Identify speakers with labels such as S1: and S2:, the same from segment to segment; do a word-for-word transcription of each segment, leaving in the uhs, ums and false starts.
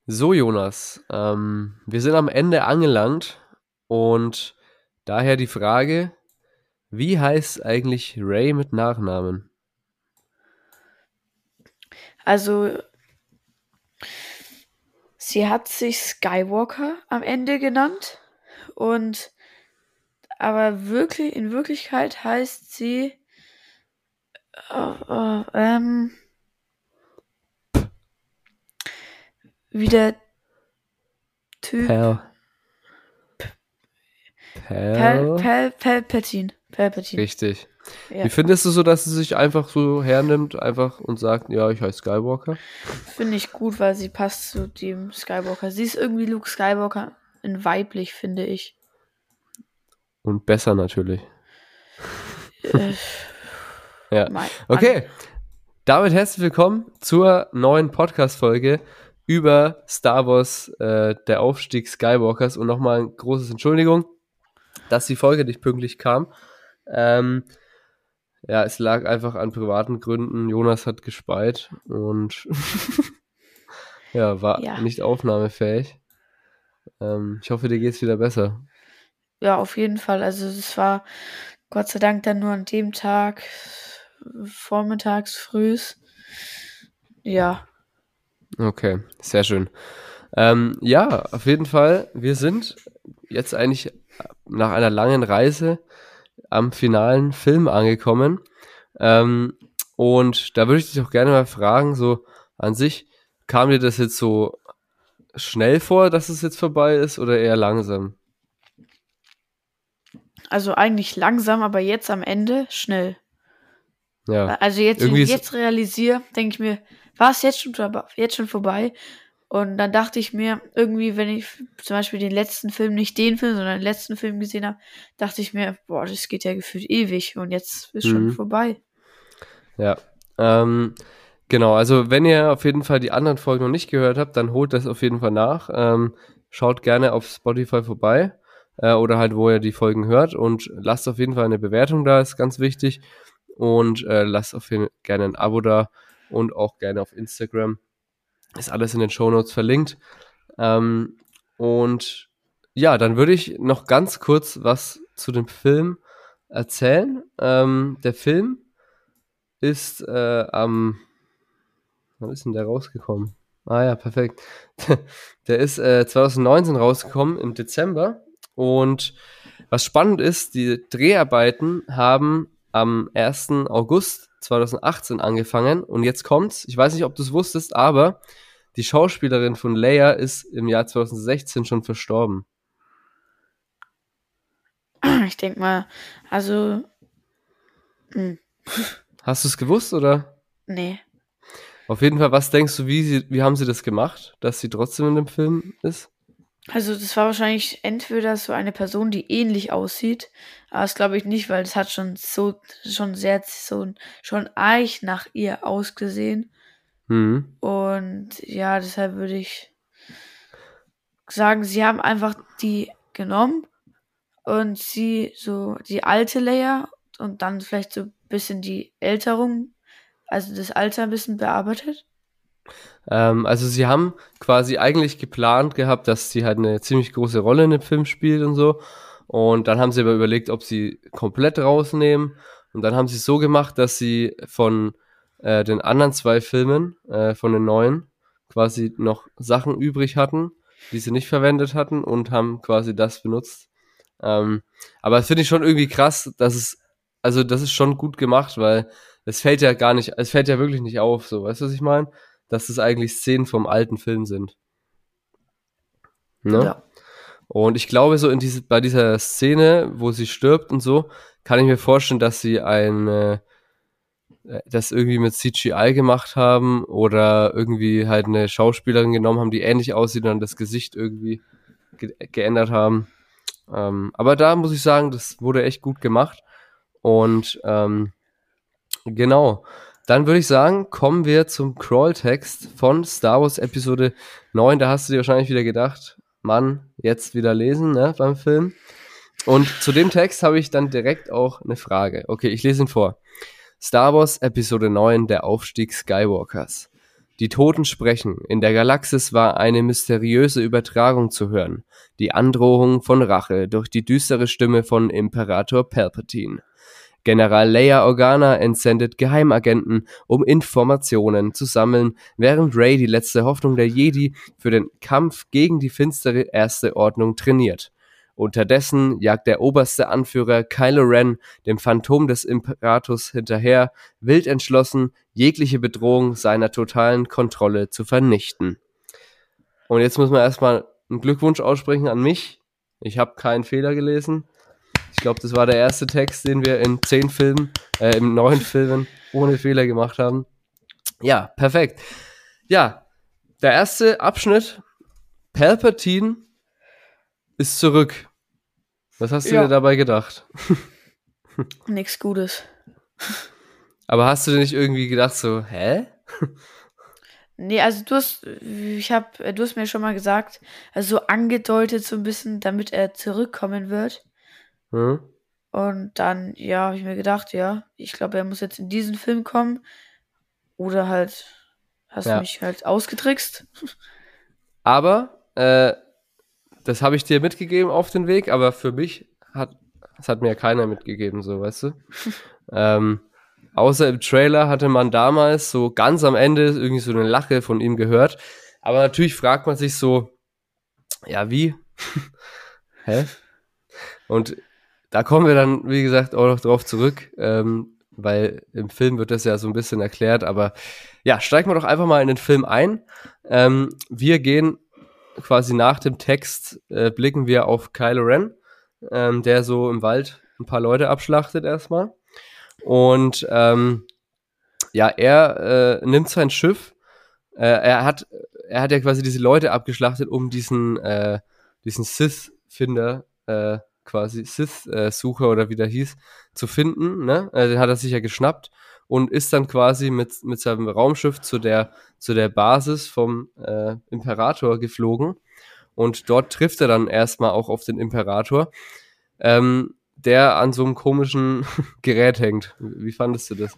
S1: So, Jonas, ähm, wir sind am Ende angelangt und daher die Frage, wie heißt eigentlich Rey mit Nachnamen?
S2: Also, sie hat sich Skywalker am Ende genannt und aber wirklich in Wirklichkeit heißt sie äh, äh, ähm, wie der Typ
S1: Pal.
S2: Pal
S1: Pal?
S2: Pal Palpatine. Palpatine.
S1: Richtig.
S2: Ja,
S1: Wie findest du so, dass sie sich einfach so hernimmt, einfach und sagt, ja, ich heiße Skywalker?
S2: finde ich gut, weil sie passt zu dem Skywalker. Sie ist irgendwie Luke Skywalker in weiblich, finde ich.
S1: Und besser natürlich.
S2: Äh,
S1: Ja.
S2: mein,
S1: Okay, damit herzlich willkommen zur neuen Podcast-Folge über Star Wars, äh, der Aufstieg Skywalkers. Und nochmal ein großes Entschuldigung, dass die Folge nicht pünktlich kam. Ähm, ja, es lag einfach an privaten Gründen. Jonas hat gespeit und ja, war
S2: ja,
S1: nicht aufnahmefähig. Ähm, ich hoffe, dir geht's wieder besser.
S2: ja, auf jeden Fall. Also es war Gott sei Dank dann nur an dem Tag, vormittags, frühs. Ja,
S1: Okay, sehr schön. Ähm, ja, auf jeden Fall. Wir sind jetzt eigentlich nach einer langen Reise am finalen Film angekommen. Ähm, und da würde ich dich auch gerne mal fragen, so an sich, kam dir das jetzt so schnell vor, dass es jetzt vorbei ist oder eher langsam?
S2: also eigentlich langsam, aber jetzt am Ende schnell.
S1: Ja,
S2: Also jetzt, wenn
S1: irgendwie
S2: ich
S1: ist,
S2: jetzt realisiere, denke ich mir, war es jetzt schon, jetzt schon vorbei? Und dann dachte ich mir, irgendwie, wenn ich zum Beispiel den letzten Film, nicht den Film, sondern den letzten Film gesehen habe, dachte ich mir, boah, das geht ja gefühlt ewig und jetzt ist schon
S1: mhm,
S2: vorbei.
S1: ja, ähm, genau, also wenn ihr auf jeden Fall die anderen Folgen noch nicht gehört habt, dann holt das auf jeden Fall nach. Ähm, schaut gerne auf Spotify vorbei äh, oder halt, wo ihr die Folgen hört und lasst auf jeden Fall eine Bewertung da, ist ganz wichtig. Und äh, lasst auf jeden Fall gerne ein Abo da und auch gerne auf Instagram. Ist alles in den Shownotes verlinkt. Ähm, und ja, dann würde ich noch ganz kurz was zu dem Film erzählen. Ähm, der Film ist äh, am, wann ist denn der rausgekommen? Ah ja, perfekt. Der ist äh, zwanzig neunzehn rausgekommen im Dezember. Und was spannend ist, die Dreharbeiten haben am ersten August zweitausendachtzehn angefangen. Und jetzt kommt's. Ich weiß nicht, ob du es wusstest, aber die Schauspielerin von Leia ist im Jahr zweitausendsechzehn schon verstorben.
S2: Ich denke mal, also, hm,
S1: Hast du es gewusst oder?
S2: nee.
S1: Auf jeden Fall, was denkst du, wie, sie, wie haben sie das gemacht, dass sie trotzdem in dem Film ist?
S2: Also das war wahrscheinlich entweder so eine Person, die ähnlich aussieht, aber das glaube ich nicht, weil das hat schon so, schon sehr, so, schon arg nach ihr ausgesehen.
S1: Mhm.
S2: Und ja, deshalb würde ich sagen, sie haben einfach die genommen und sie so die alte Leia und dann vielleicht so ein bisschen die Älterung, also das Alter ein bisschen bearbeitet.
S1: Ähm, also sie haben quasi eigentlich geplant gehabt, dass sie halt eine ziemlich große Rolle in dem Film spielt und so. Und dann haben sie aber überlegt, ob sie komplett rausnehmen. Und dann haben sie es so gemacht, dass sie von äh, den anderen zwei Filmen, äh, von den neuen, quasi noch Sachen übrig hatten, die sie nicht verwendet hatten und haben quasi das benutzt. Ähm, aber das finde ich schon irgendwie krass, dass es, also das ist schon gut gemacht, weil es fällt ja gar nicht, es fällt ja wirklich nicht auf, so, weißt du, was ich meine? Dass es eigentlich Szenen vom alten Film sind. Ne?
S2: Ja.
S1: Und ich glaube, so in diese, bei dieser Szene, wo sie stirbt und so, kann ich mir vorstellen, dass sie eine, äh, das irgendwie mit C G I gemacht haben oder irgendwie halt eine Schauspielerin genommen haben, die ähnlich aussieht und dann das Gesicht irgendwie ge geändert haben. Ähm, aber da muss ich sagen, das wurde echt gut gemacht. Und ähm, genau. Dann würde ich sagen, kommen wir zum Crawl-Text von Star Wars Episode neun. Da hast du dir wahrscheinlich wieder gedacht, Mann, jetzt wieder lesen, ne, beim Film. Und zu dem Text habe ich dann direkt auch eine Frage. Okay, ich lese ihn vor. Star Wars Episode neun, der Aufstieg Skywalkers. Die Toten sprechen. In der Galaxis war eine mysteriöse Übertragung zu hören. Die Androhung von Rache durch die düstere Stimme von Imperator Palpatine. General Leia Organa entsendet Geheimagenten, um Informationen zu sammeln, während Rey, die letzte Hoffnung der Jedi, für den Kampf gegen die finstere Erste Ordnung trainiert. Unterdessen jagt der oberste Anführer Kylo Ren dem Phantom des Imperators hinterher, wild entschlossen, jegliche Bedrohung seiner totalen Kontrolle zu vernichten. Und jetzt muss man erstmal einen Glückwunsch aussprechen an mich. Ich habe keinen Fehler gelesen. Ich glaube, das war der erste Text, den wir in zehn Filmen, äh, in neun Filmen ohne Fehler gemacht haben. Ja, perfekt. Ja, der erste Abschnitt, Palpatine ist zurück. Was hast du
S2: Ja.
S1: dir dabei gedacht?
S2: Nichts Gutes.
S1: Aber hast du dir nicht irgendwie gedacht so, hä?
S2: Nee, also du hast, ich hab, du hast mir schon mal gesagt, also so angedeutet so ein bisschen, damit er zurückkommen wird.
S1: Hm?
S2: Und dann, ja, habe ich mir gedacht, ja, ich glaube, er muss jetzt in diesen Film kommen. Oder halt, hast
S1: Ja.
S2: du mich halt ausgetrickst.
S1: Aber, äh, das habe ich dir mitgegeben auf den Weg, aber für mich hat, das hat mir ja keiner mitgegeben, so, weißt du? ähm, außer im Trailer hatte man damals so ganz am Ende irgendwie so eine Lache von ihm gehört. Aber natürlich fragt man sich so, ja, wie? Hä? Und da kommen wir dann, wie gesagt, auch noch drauf zurück, ähm, weil im Film wird das ja so ein bisschen erklärt, aber ja, steigen wir doch einfach mal in den Film ein. Ähm, wir gehen quasi nach dem Text, äh, blicken wir auf Kylo Ren, ähm, der so im Wald ein paar Leute abschlachtet erstmal. Und ähm, ja, er äh, nimmt sein Schiff, äh, er hat er hat ja quasi diese Leute abgeschlachtet, um diesen äh, diesen Sith-Finder, äh, quasi Sith-Sucher oder wie der hieß, zu finden, ne? Äh, den hat er sich ja geschnappt und ist dann quasi mit mit seinem Raumschiff zu der zu der Basis vom äh, Imperator geflogen und dort trifft er dann erstmal auch auf den Imperator, ähm, der an so einem komischen Gerät hängt. Wie fandest du das?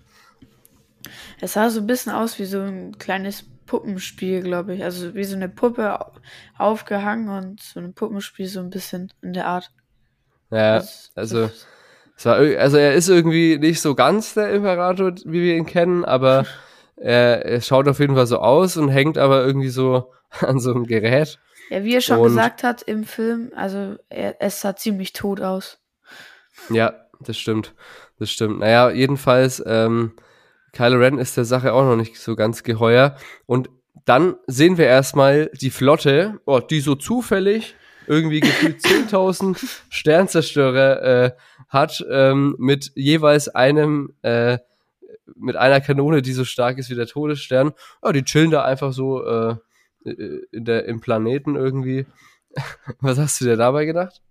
S2: Es sah so ein bisschen aus wie so ein kleines Puppenspiel, glaube ich. Also wie so eine Puppe au- aufgehangen und so ein Puppenspiel so ein bisschen in der Art.
S1: Ja,
S2: Das-
S1: also
S2: das-
S1: es war, ir- also er ist irgendwie nicht so ganz der Imperator, wie wir ihn kennen, aber er, er schaut auf jeden Fall so aus und hängt aber irgendwie so an so einem Gerät.
S2: Ja, wie er schon
S1: Und-
S2: gesagt hat im Film, also er, es sah ziemlich tot aus.
S1: Ja, das stimmt. Das stimmt. Naja, jedenfalls, ähm, Kylo Ren ist der Sache auch noch nicht so ganz geheuer. Und dann sehen wir erstmal die Flotte, oh, die so zufällig irgendwie gefühlt zehntausend Sternzerstörer äh, hat, ähm, mit jeweils einem, äh, mit einer Kanone, die so stark ist wie der Todesstern. Ja, die chillen da einfach so äh, in der, im Planeten irgendwie. Was hast du dir dabei gedacht?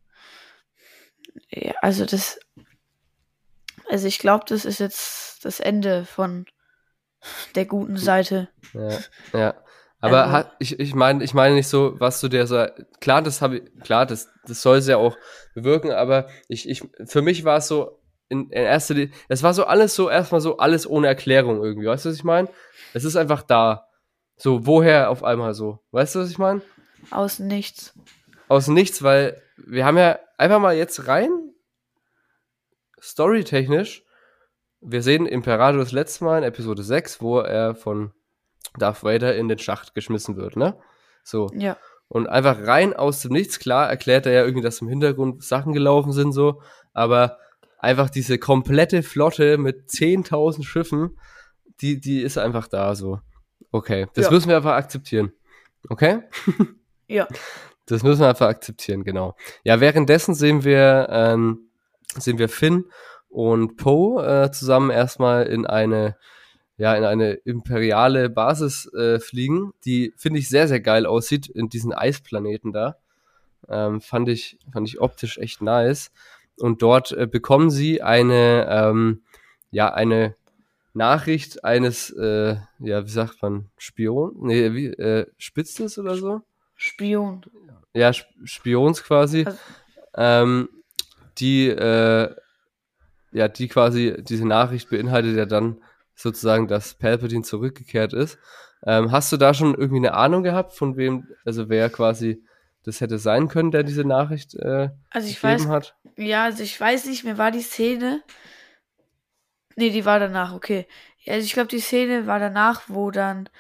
S2: Ja, also das, also ich glaube, das ist jetzt das Ende von der guten Seite.
S1: Ja, ja. Aber
S2: Also-
S1: hat, ich, ich meine, ich meine nicht so, was du dir so, klar, das habe ich, klar, das, das soll es ja auch bewirken, aber ich, ich, für mich war es so, in, in erster Linie, es war so alles so, erstmal so alles ohne Erklärung irgendwie, weißt du, was ich meine? Es ist einfach da. So, woher auf einmal so? Weißt du, was ich meine?
S2: Aus nichts.
S1: Aus nichts, weil wir haben ja einfach mal jetzt rein, storytechnisch, wir sehen Imperator das letzte Mal in Episode sechs, wo er von Darth Vader in den Schacht geschmissen wird, ne? So.
S2: Ja.
S1: Und einfach rein aus dem Nichts, klar, erklärt er ja irgendwie, dass im Hintergrund Sachen gelaufen sind, so, aber einfach diese komplette Flotte mit zehntausend Schiffen, die, die ist einfach da, so. Okay, das
S2: Ja.
S1: müssen wir einfach akzeptieren. Okay?
S2: Ja.
S1: Das müssen wir einfach akzeptieren, genau. Ja, währenddessen sehen wir, ähm, sehen wir Finn und Poe äh, zusammen erstmal in eine, ja, in eine imperiale Basis äh, fliegen, die, finde ich, sehr, sehr geil aussieht, in diesen Eisplaneten da. Ähm, fand ich, fand ich optisch echt nice. Und dort äh, bekommen sie eine, ähm, ja, eine Nachricht eines, äh, ja, wie sagt man, Spion? Nee, wie, äh, Spitzes oder so?
S2: Spion.
S1: Ja, Sp- Spions quasi,
S2: Also-
S1: ähm, die, äh, ja, die quasi, diese Nachricht beinhaltet ja dann sozusagen, dass Palpatine zurückgekehrt ist. Ähm, hast du da schon irgendwie eine Ahnung gehabt, von wem, also wer quasi das hätte sein können, der diese Nachricht äh,
S2: Also ich
S1: gegeben
S2: weiß,
S1: hat?
S2: ja, also ich weiß nicht, mir war die Szene, nee, die war danach, okay. Also ich glaube, die Szene war danach, wo dann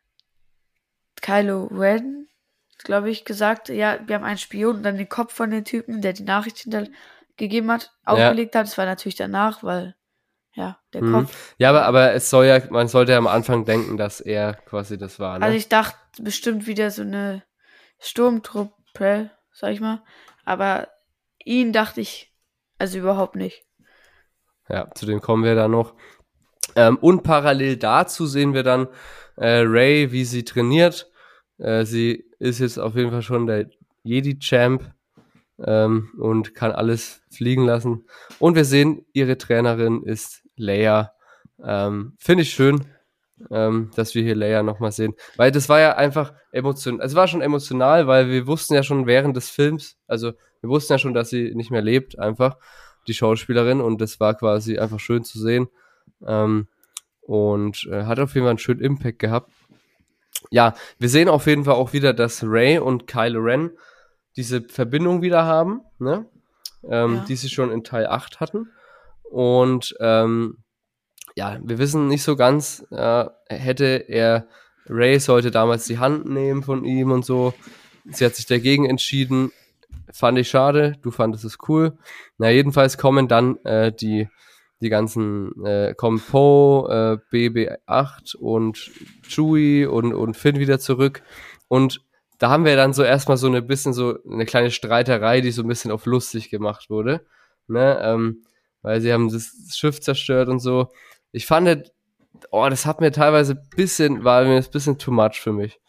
S2: Kylo Ren, glaube ich, gesagt, ja, wir haben einen Spion und dann den Kopf von dem Typen, der die Nachricht hintergegeben hat,
S1: Ja.
S2: aufgelegt hat. Das war natürlich danach, weil, ja, der
S1: Mhm.
S2: Kopf.
S1: Ja, aber, aber es soll ja, man sollte ja am Anfang denken, dass er quasi das war, ne?
S2: Also ich dachte bestimmt wieder so eine Sturmtruppe, sag ich mal. Aber ihn dachte ich also überhaupt nicht.
S1: Ja, zu dem kommen wir dann noch. Ähm, und parallel dazu sehen wir dann äh, Rey, wie sie trainiert. Äh, sie ist jetzt auf jeden Fall schon der Jedi-Champ ähm, und kann alles fliegen lassen. Und wir sehen, ihre Trainerin ist Leia. Ähm, Finde ich schön, ähm, dass wir hier Leia nochmal sehen. Weil das war ja einfach emotional. Es war schon emotional, weil wir wussten ja schon während des Films, also wir wussten ja schon, dass sie nicht mehr lebt, einfach, die Schauspielerin. Und das war quasi einfach schön zu sehen. Ähm, und äh, hat auf jeden Fall einen schönen Impact gehabt. Ja, wir sehen auf jeden Fall auch wieder, dass Rey und Kylo Ren diese Verbindung wieder haben, ne? Ähm,
S2: Ja.
S1: die sie schon in Teil acht hatten. Und ähm, ja, wir wissen nicht so ganz, äh, hätte er, Rey sollte damals die Hand nehmen von ihm und so. Sie hat sich dagegen entschieden. Fand ich schade, du fandest es cool. Na, jedenfalls kommen dann äh, die, die ganzen, äh, kommen Poe, äh, B B acht und Chewie und, und Finn wieder zurück. Und da haben wir dann so erstmal so eine bisschen so eine kleine Streiterei, die so ein bisschen auf lustig gemacht wurde. Ne? Ähm, weil sie haben das Schiff zerstört und so. Ich fand, oh, das hat mir teilweise ein bisschen, war mir ein bisschen too much für mich.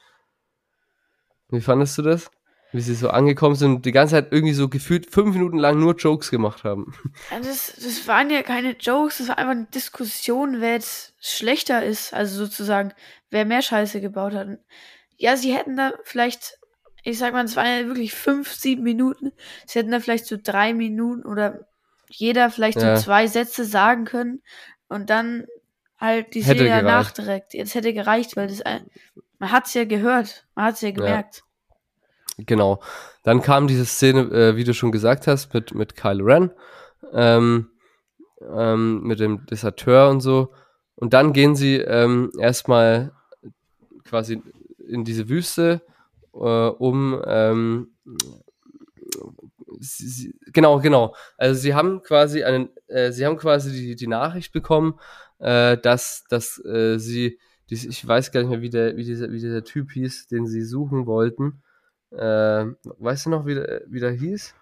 S1: Wie fandest du das? Wie sie so angekommen sind und die ganze Zeit irgendwie so gefühlt fünf Minuten lang nur Jokes gemacht haben.
S2: Ja, das, das waren ja keine Jokes, das war einfach eine Diskussion, wer jetzt schlechter ist. Also sozusagen, wer mehr Scheiße gebaut hat. Ja, sie hätten da vielleicht, ich sag mal, es waren ja wirklich fünf, sieben Minuten. Sie hätten da vielleicht so drei Minuten oder jeder vielleicht
S1: Ja.
S2: so zwei Sätze sagen können und dann halt die
S1: Hätte
S2: Szene danach
S1: gereicht.
S2: direkt. Jetzt hätte gereicht, weil das, ein- man hat's ja gehört, man hat's ja gemerkt.
S1: Genau. Dann kam diese Szene, äh, wie du schon gesagt hast, mit, mit Kylo Ren, ähm, ähm, mit dem Deserteur und so. Und dann gehen sie ähm, erstmal quasi in diese Wüste, äh, um ähm, sie, sie, genau, genau. Also sie haben quasi einen, äh, sie haben quasi die, die Nachricht bekommen, äh, dass, dass äh, sie, dies, ich weiß gar nicht mehr, wie der, wie dieser, wie dieser Typ hieß, den sie suchen wollten. Äh, weißt du noch, wie der, wie der hieß?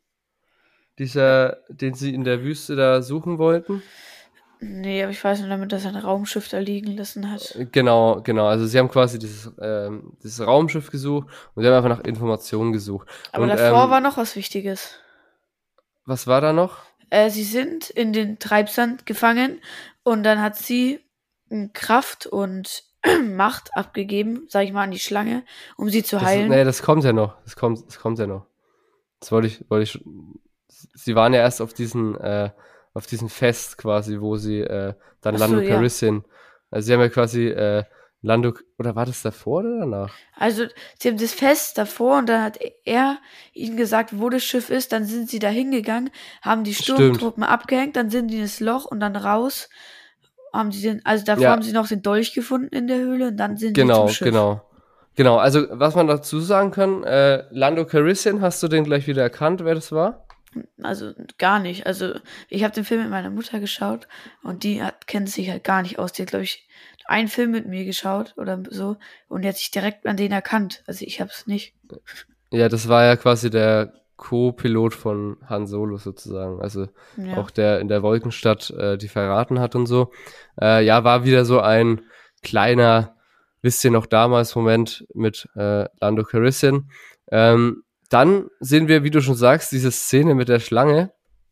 S1: Dieser, den sie in der Wüste da suchen wollten?
S2: Nee, aber ich weiß nur damit, dass er ein Raumschiff da liegen lassen hat.
S1: Genau, genau. Also sie haben quasi dieses, ähm, dieses Raumschiff gesucht und sie haben einfach nach Informationen gesucht.
S2: Aber
S1: Und
S2: davor
S1: ähm,
S2: war noch was Wichtiges.
S1: was war da noch?
S2: Äh, sie sind in den Treibsand gefangen und dann hat sie äh, Kraft und Macht abgegeben, sag ich mal, an die Schlange, um sie zu
S1: Das ist,
S2: heilen.
S1: nee, das kommt ja noch. Das kommt, das kommt ja noch. Das wollte ich, wollte ich schon. Sie waren ja erst auf diesen, äh, auf diesem Fest quasi, wo sie äh, dann
S2: Ach so,
S1: Lando
S2: ja.
S1: Calrissian. Also sie haben ja quasi äh, Lando, oder war das davor oder danach?
S2: Also, sie haben das Fest davor und dann hat er ihnen gesagt, wo das Schiff ist. Dann sind sie da hingegangen, haben die
S1: Stimmt.
S2: Sturmtruppen abgehängt, dann sind die in das Loch und dann raus. Haben sie den, also davor
S1: Ja.
S2: haben sie noch den Dolch gefunden in der Höhle und dann sind
S1: Genau,
S2: sie zum Schiff.
S1: genau. Genau, also was man dazu sagen kann, äh, Lando Calrissian, hast du den gleich wieder erkannt, wer das war?
S2: Also gar nicht. Also ich habe den Film mit meiner Mutter geschaut und die hat, kennt sich halt gar nicht aus. Die hat, glaube ich, einen Film mit mir geschaut oder so und die hat sich direkt an den erkannt. Also ich habe es nicht.
S1: Ja, das war ja quasi der Co-Pilot von Han Solo sozusagen. Also
S2: Ja.
S1: auch der in der Wolkenstadt äh, die verraten hat und so. Äh, ja, war wieder so ein kleiner, wisst ihr noch damals, Moment mit äh, Lando Calrissian. Ähm, dann sehen wir, wie du schon sagst, diese Szene mit der Schlange.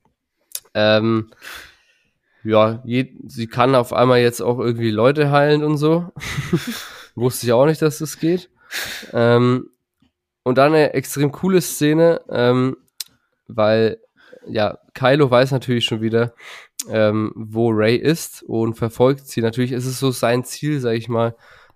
S1: Ähm, ja, je, sie kann auf einmal jetzt auch irgendwie Leute heilen und so. Wusste ich auch nicht, dass das geht. Ähm, und dann eine extrem coole Szene, ähm, weil, ja, Kylo weiß natürlich schon wieder, ähm, wo Rey ist und verfolgt sie. Natürlich ist es so sein Ziel, sag ich mal,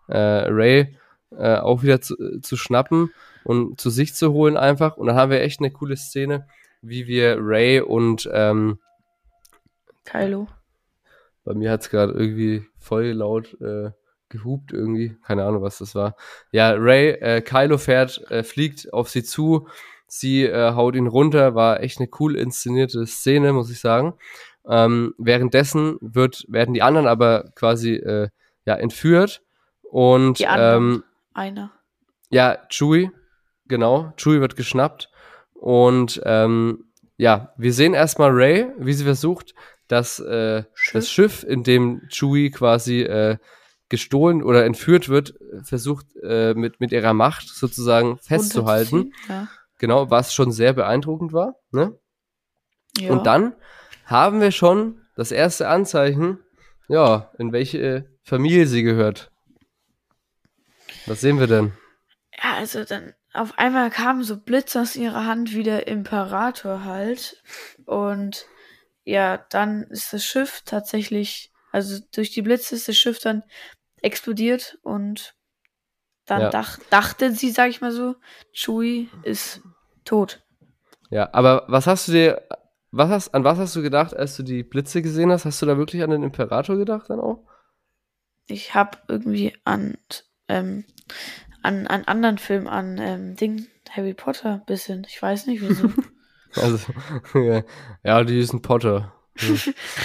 S1: äh, Ray äh, auch wieder zu, zu schnappen und zu sich zu holen einfach. Und dann haben wir echt eine coole Szene, wie wir Ray und ähm,
S2: Kylo.
S1: bei mir hat es gerade irgendwie voll laut äh, gehupt irgendwie. Keine Ahnung, was das war. Ja, Ray, äh, Kylo fährt, äh, fliegt auf sie zu. Sie äh, haut ihn runter. War echt eine cool inszenierte Szene, muss ich sagen. Ähm, währenddessen wird, werden die anderen aber quasi äh, ja, entführt. Und
S2: Die anderen.
S1: ähm,
S2: Einer.
S1: ja, Chewie, genau. Chewie wird geschnappt. Und ähm, ja, wir sehen erstmal Rey, wie sie versucht, das, äh,
S2: Schiff.
S1: das Schiff, in dem Chewie quasi äh, gestohlen oder entführt wird, versucht äh, mit, mit ihrer Macht sozusagen festzuhalten.
S2: Runterzuziehen, Ja.
S1: Genau, was schon sehr beeindruckend war. Ne?
S2: Ja.
S1: Und dann haben wir schon das erste Anzeichen, ja, in welche Familie sie gehört. Was sehen wir denn?
S2: Ja, also dann auf einmal kam so Blitz aus ihrer Hand wie der Imperator halt. Und ja, dann ist das Schiff tatsächlich, also durch die Blitze ist das Schiff dann explodiert und dann
S1: Ja.
S2: dach, dachte sie, sag ich mal so, Chewie ist tot.
S1: Ja, aber was hast du dir, was hast, an was hast du gedacht, als du die Blitze gesehen hast? Hast du da wirklich an den Imperator gedacht dann auch?
S2: Ich habe irgendwie an, ähm, an einen anderen Film, an ähm, Ding, Harry Potter ein bisschen. Ich weiß nicht wieso.
S1: Also, ja, ja, die ist ein Potter. Hm.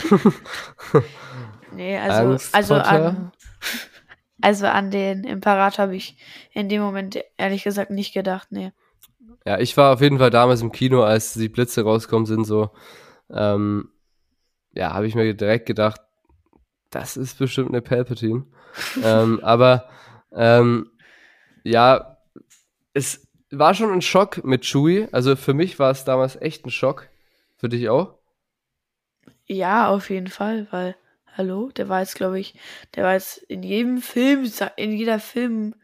S2: Nee, also,
S1: Angst,
S2: also
S1: Potter.
S2: an, also an den Imperator habe ich in dem Moment ehrlich gesagt nicht gedacht, nee.
S1: Ja, ich war auf jeden Fall damals im Kino, als die Blitze rauskommen sind, so, ähm, ja, habe ich mir direkt gedacht, das ist bestimmt eine Palpatine. ähm, aber, ähm, ja, es war schon ein Schock mit Chewie. Also für mich war es damals echt ein Schock. Für dich auch?
S2: Ja, auf jeden Fall, weil, hallo, der war jetzt, glaube ich, der war jetzt in jedem Film, in jeder Film,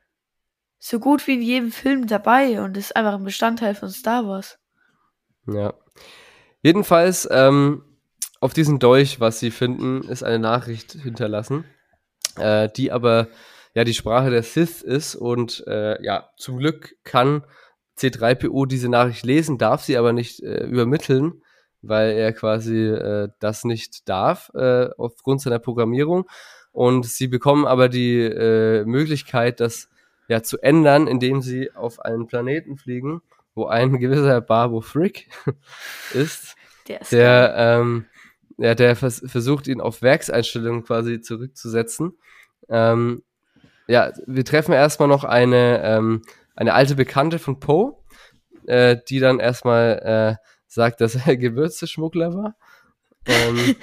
S2: so gut wie in jedem Film dabei und ist einfach ein Bestandteil von Star Wars.
S1: Ja. Jedenfalls, ähm, auf diesen Dolch, was sie finden, ist eine Nachricht hinterlassen, äh, die aber ja die Sprache der Sith ist und äh, ja, zum Glück kann C drei P O diese Nachricht lesen, darf sie aber nicht äh, übermitteln, weil er quasi äh, das nicht darf, äh, aufgrund seiner Programmierung. Und sie bekommen aber die äh, Möglichkeit, das ja zu ändern, indem sie auf einen Planeten fliegen, wo ein gewisser Babu Frick ist,
S2: Der ist
S1: der,
S2: geil.
S1: ähm, ja, der vers versucht, ihn auf Werkseinstellungen quasi zurückzusetzen. Ähm, ja, wir treffen erstmal noch eine, ähm, eine alte Bekannte von Poe, äh, die dann erstmal äh, sagt, dass er Gewürzeschmuggler war. Ähm,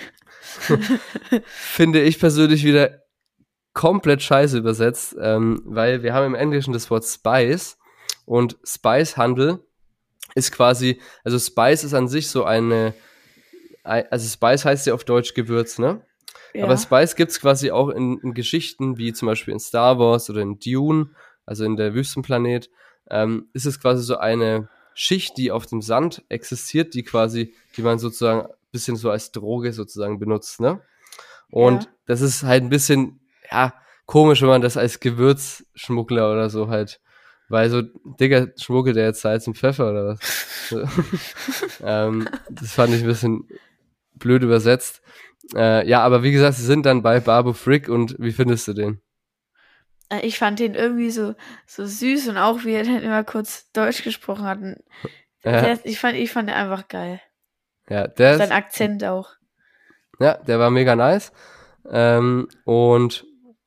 S1: finde ich persönlich wieder komplett scheiße übersetzt, ähm, weil wir haben im Englischen das Wort Spice und Spicehandel ist quasi, also Spice ist an sich so eine, also Spice heißt ja auf Deutsch Gewürz, ne?
S2: Ja.
S1: Aber Spice gibt's quasi auch in, in Geschichten, wie zum Beispiel in Star Wars oder in Dune, also in der Wüstenplanet, ähm, ist es quasi so eine Schicht, die auf dem Sand existiert, die quasi, die man sozusagen ein bisschen so als Droge sozusagen benutzt, ne? Und
S2: Ja.
S1: das ist halt ein bisschen, ja, komisch, wenn man das als Gewürzschmuggler oder so halt, weil so, Digga, schmuggelt der jetzt Salz und Pfeffer oder was? ähm, das fand ich ein bisschen blöd übersetzt. Äh, ja, aber wie gesagt, sie sind dann bei Babu Frick und wie findest du den?
S2: Äh, Ich fand den irgendwie so, so süß und auch wie er dann immer kurz Deutsch gesprochen hat. Und
S1: Ja,
S2: der, ich fand, ich fand den einfach geil.
S1: ja, der
S2: Sein
S1: ist,
S2: Akzent auch.
S1: ja, der war mega nice. Ähm, und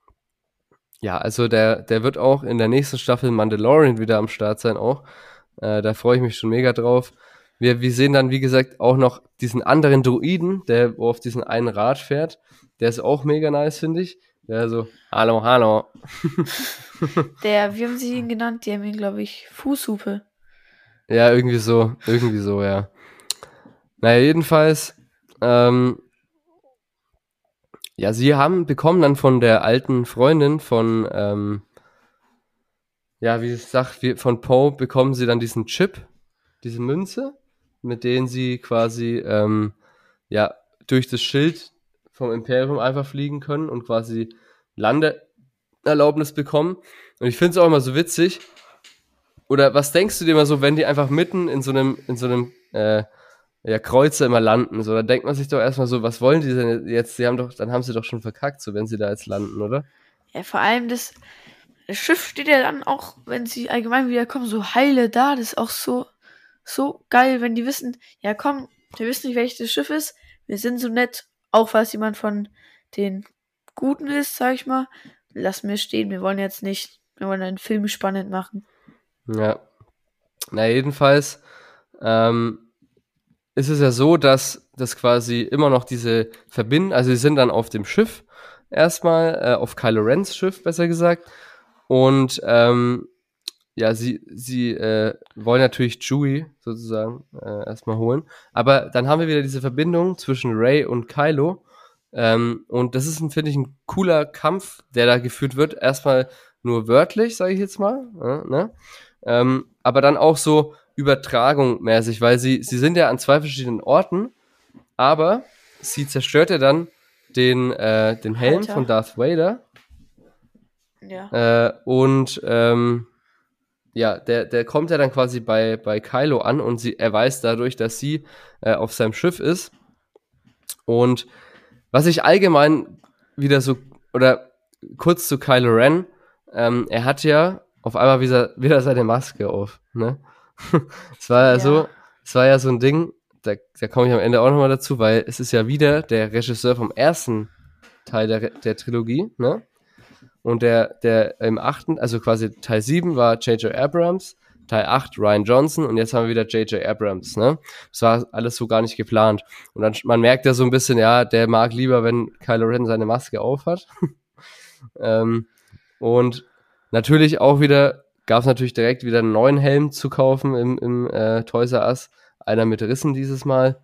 S1: ja, also der, der wird auch in der nächsten Staffel Mandalorian wieder am Start sein auch. Äh, da freue ich mich schon mega drauf. Wir, wir sehen dann, wie gesagt, auch noch diesen anderen Druiden, der wo auf diesen einen Rad fährt. Der ist auch mega nice, finde ich. Der so, hallo, hallo.
S2: Der, wie haben sie ihn genannt? Die haben ihn, glaube ich, Fußhupe.
S1: Ja, irgendwie so, irgendwie so, ja. Naja, jedenfalls, ähm, ja, sie haben bekommen dann von der alten Freundin von, ähm, ja, wie ich sag, wie, von Poe bekommen sie dann diesen Chip, diese Münze, mit denen sie quasi, ähm, ja, durch das Schild vom Imperium einfach fliegen können und quasi Lande, Erlaubnis bekommen. Und ich finde es auch immer so witzig. Oder was denkst du dir immer so, wenn die einfach mitten in so einem, in so einem, äh, ja, Kreuzer immer landen? So, da denkt man sich doch erstmal so, was wollen die denn jetzt? Die haben doch, dann haben sie doch schon verkackt, so wenn sie da jetzt landen, oder?
S2: Ja, vor allem das, das Schiff steht ja dann auch, wenn sie allgemein wiederkommen, so heile da. Das ist auch so, so geil, wenn die wissen, ja komm, wir wissen nicht, welches das Schiff ist. Wir sind so nett, auch falls jemand von den Guten ist, sag ich mal. Lassen wir stehen, wir wollen jetzt nicht, wir wollen einen Film spannend machen.
S1: Ja. Na, jedenfalls, ähm, ist es ja so, dass das quasi immer noch diese Verbindung, also sie sind dann auf dem Schiff erstmal, äh, auf Kylo Rens Schiff, besser gesagt. Und ähm, ja, sie, sie äh, wollen natürlich Chewie sozusagen äh, erstmal holen. Aber dann haben wir wieder diese Verbindung zwischen Rey und Kylo. Ähm, und das ist, finde ich, ein cooler Kampf, der da geführt wird. Erstmal nur wörtlich, sage ich jetzt mal. Ja, ne? ähm, aber dann auch so übertragungsmäßig, weil sie, sie sind ja an zwei verschiedenen Orten, aber sie zerstört ja dann den, äh, den Helm
S2: Alter.
S1: von Darth Vader.
S2: Ja.
S1: Äh, und ähm, ja, der, der kommt ja dann quasi bei, bei Kylo an und sie, er weiß dadurch, dass sie äh, auf seinem Schiff ist. Und was ich allgemein wieder so, oder kurz zu Kylo Ren, ähm, er hat ja auf einmal wieder, wieder seine Maske auf, ne? Es war ja,
S2: Ja.
S1: so, es war ja so ein Ding, da, da komme ich am Ende auch nochmal dazu, weil es ist ja wieder der Regisseur vom ersten Teil der, der Trilogie, ne? Und der, der im achten, also quasi Teil sieben war J J Abrams, Teil acht Rian Johnson und jetzt haben wir wieder J J Abrams, ne? Das war alles so gar nicht geplant. Und dann, man merkt ja so ein bisschen, ja, der mag lieber, wenn Kylo Ren seine Maske aufhat. ähm, und natürlich auch wieder, gab es natürlich direkt wieder einen neuen Helm zu kaufen im, im äh, Toys R Us. Einer mit Rissen dieses Mal,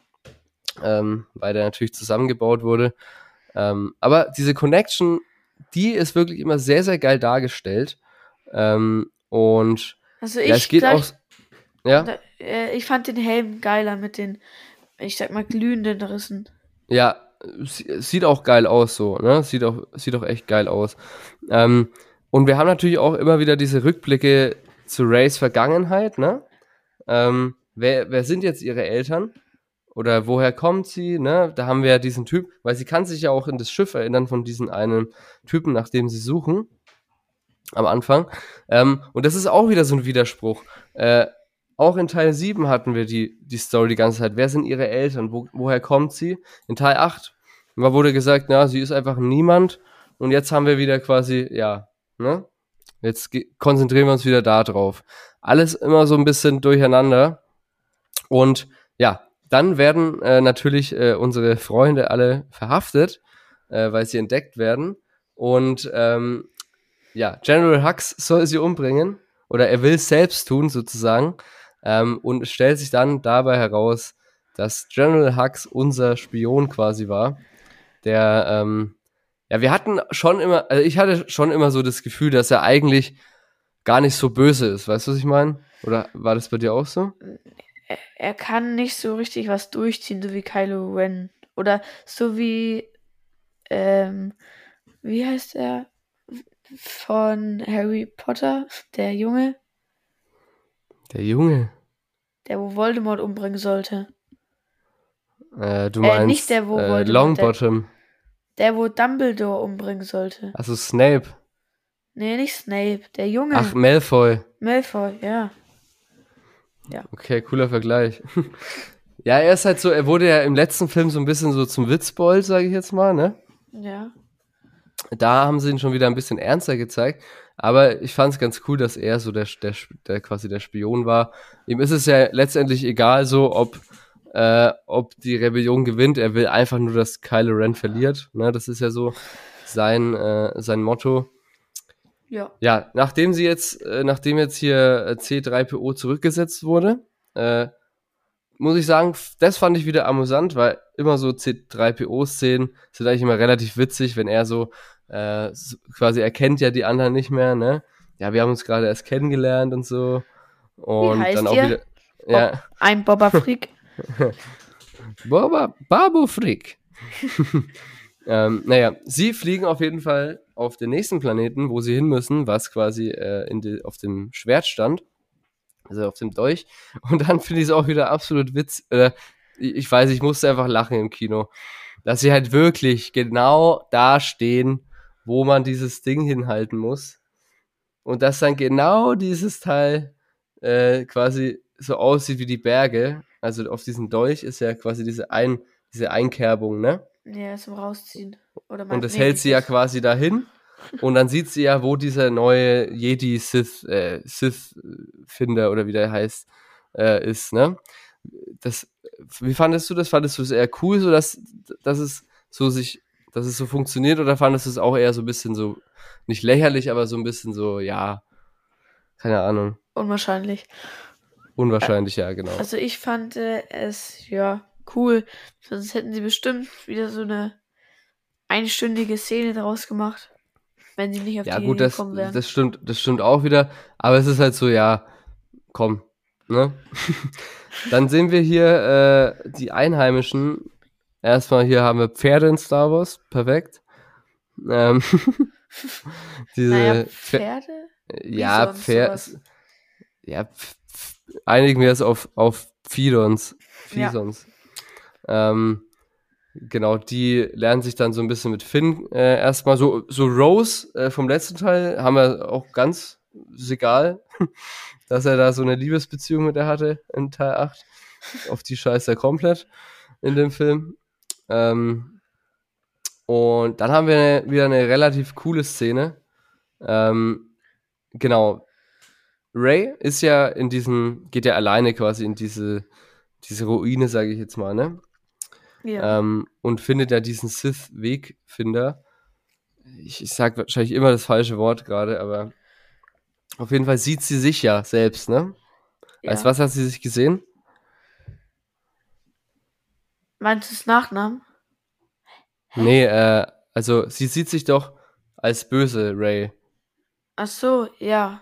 S1: ähm, weil der natürlich zusammengebaut wurde. Ähm, aber diese Connection, die ist wirklich immer sehr, sehr geil dargestellt. Ähm, und
S2: Also
S1: ja, es
S2: ich
S1: geht
S2: sag,
S1: auch. Ja,
S2: da, äh, ich fand den Helm geiler mit den, ich sag mal, glühenden Rissen.
S1: ja, sie- sieht auch geil aus so, ne? Sieht auch, sieht auch echt geil aus. Ähm, und wir haben natürlich auch immer wieder diese Rückblicke zu Reys Vergangenheit, ne? Ähm, wer, wer sind jetzt ihre Eltern? Oder woher kommt sie, ne? Da haben wir ja diesen Typ, weil sie kann sich ja auch in das Schiff erinnern von diesem einen Typen, nach dem sie suchen. Am Anfang. Ähm, und das ist auch wieder so ein Widerspruch. Äh, auch in Teil sieben hatten wir die, die Story die ganze Zeit. Wer sind ihre Eltern? Wo, woher kommt sie? In Teil acht mal wurde gesagt, na, sie ist einfach niemand. Und jetzt haben wir wieder quasi, ja, ne? Jetzt ge- konzentrieren wir uns wieder da drauf. Alles immer so ein bisschen durcheinander. Und ja, dann werden äh, natürlich äh, unsere Freunde alle verhaftet, äh, weil sie entdeckt werden. Und ähm, ja, General Hux soll sie umbringen. Oder er will es selbst tun, sozusagen. Ähm, und es stellt sich dann dabei heraus, dass General Hux unser Spion quasi war. Der, ähm, ja, wir hatten schon immer, also ich hatte schon immer so das Gefühl, dass er eigentlich gar nicht so böse ist. Weißt du, was ich meine? Oder war das bei dir auch so?
S2: Er, er kann nicht so richtig was durchziehen, so wie Kylo Ren. Oder so wie, ähm, wie heißt er? Von Harry Potter, der Junge,
S1: Der Junge.
S2: der wo Voldemort umbringen sollte.
S1: Äh, du
S2: Äh,
S1: meinst
S2: nicht der, wo
S1: äh,
S2: Voldemort,
S1: Longbottom.
S2: Der, wo Dumbledore umbringen sollte.
S1: Also Snape.
S2: Nee, nicht Snape, der Junge.
S1: Ach, Malfoy.
S2: Malfoy, ja.
S1: Okay, cooler Vergleich. Ja, er ist halt so, er wurde ja im letzten Film so ein bisschen so zum Witzbold, sage ich jetzt mal, ne?
S2: Ja.
S1: Da haben sie ihn schon wieder ein bisschen ernster gezeigt, aber ich fand es ganz cool, dass er so der, der, der quasi der Spion war. Ihm ist es ja letztendlich egal so, ob, äh, ob die Rebellion gewinnt, er will einfach nur, dass Kylo Ren verliert, ne? Das ist ja so sein, äh, sein Motto.
S2: Ja.
S1: Ja, nachdem sie jetzt, äh, nachdem jetzt hier äh, C drei P O zurückgesetzt wurde, äh, muss ich sagen, f- das fand ich wieder amüsant, weil immer so C drei P O-Szenen sind eigentlich immer relativ witzig, wenn er so äh, s- quasi erkennt ja die anderen nicht mehr, ne? Ja, wir haben uns gerade erst kennengelernt und so. Und
S2: heißt
S1: dann auch
S2: ihr?
S1: wieder. Ja,
S2: Ein Boba Freak.
S1: Boba, Babu Frick. Ähm, naja, sie fliegen auf jeden Fall auf den nächsten Planeten, wo sie hin müssen, was quasi äh, in die, auf dem Schwert stand, also auf dem Dolch. Und dann finde ich es auch wieder absolut witz. Äh, ich, ich weiß, ich musste einfach lachen im Kino, dass sie halt wirklich genau da stehen, wo man dieses Ding hinhalten muss. Und dass dann genau dieses Teil äh, quasi so aussieht wie die Berge. Also auf diesem Dolch ist ja quasi diese, Ein, diese Einkerbung, ne?
S2: Ja, zum Rausziehen. Oder
S1: Und
S2: meinst
S1: das
S2: nee,
S1: hält
S2: nicht
S1: sie ja
S2: das.
S1: quasi dahin. Und dann sieht sie ja, wo dieser neue Jedi Sith, äh, Sith-Finder oder wie der heißt, äh, ist, ne? Das, wie fandest du das? Fandest du es eher cool, so dass, dass es so sich, dass es so funktioniert, oder fandest du es auch eher so ein bisschen so, nicht lächerlich, aber so ein bisschen so, ja, keine Ahnung,
S2: Unwahrscheinlich.
S1: unwahrscheinlich, ja, genau.
S2: Also ich fand äh, es, ja, cool. Sonst hätten sie bestimmt wieder so eine einstündige Szene daraus gemacht, wenn sie nicht auf
S1: Ja,
S2: die
S1: gut,
S2: Idee
S1: das,
S2: gekommen wären.
S1: das stimmt, das stimmt auch wieder, aber es ist halt so, ja, komm, ne? Dann sehen wir hier äh, die Einheimischen. Erstmal hier haben wir Pferde in Star Wars, perfekt. Ähm,
S2: Naja,
S1: diese Pfer
S2: Pferde? Wie
S1: ja,
S2: sonst
S1: Pferd,
S2: sowas?
S1: ja, pf- pf- einigen wir es auf, auf Pfidons,
S2: Ja,
S1: Phisons. Ähm, genau, die lernen sich dann so ein bisschen mit Finn äh, erstmal. So, so Rose äh, vom letzten Teil haben wir auch ganz, ist egal, dass er da so eine Liebesbeziehung mit der hatte in Teil acht. Auf die scheißt er komplett in dem Film. Ähm, und dann haben wir eine, wieder eine relativ coole Szene. Ähm, genau, Ray ist ja in diesen, geht ja alleine quasi in diese, diese Ruine, sage ich jetzt mal, ne?
S2: ja.
S1: Ähm, und findet ja diesen Sith-Wegfinder. Ich, ich sag wahrscheinlich immer das falsche Wort gerade, aber auf jeden Fall sieht sie sich ja selbst, ne? Als
S2: Ja.
S1: was hat sie sich gesehen?
S2: Meinst du es Nachnamen? Hä?
S1: Nee, äh, also sie sieht sich doch als böse, Ray.
S2: Ach so, ja.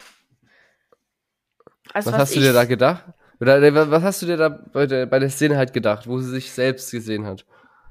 S2: Als
S1: Was
S2: was
S1: hast du dir da
S2: ich.
S1: gedacht? Oder äh, was hast du dir da bei der, bei der Szene halt gedacht, wo sie sich selbst gesehen hat?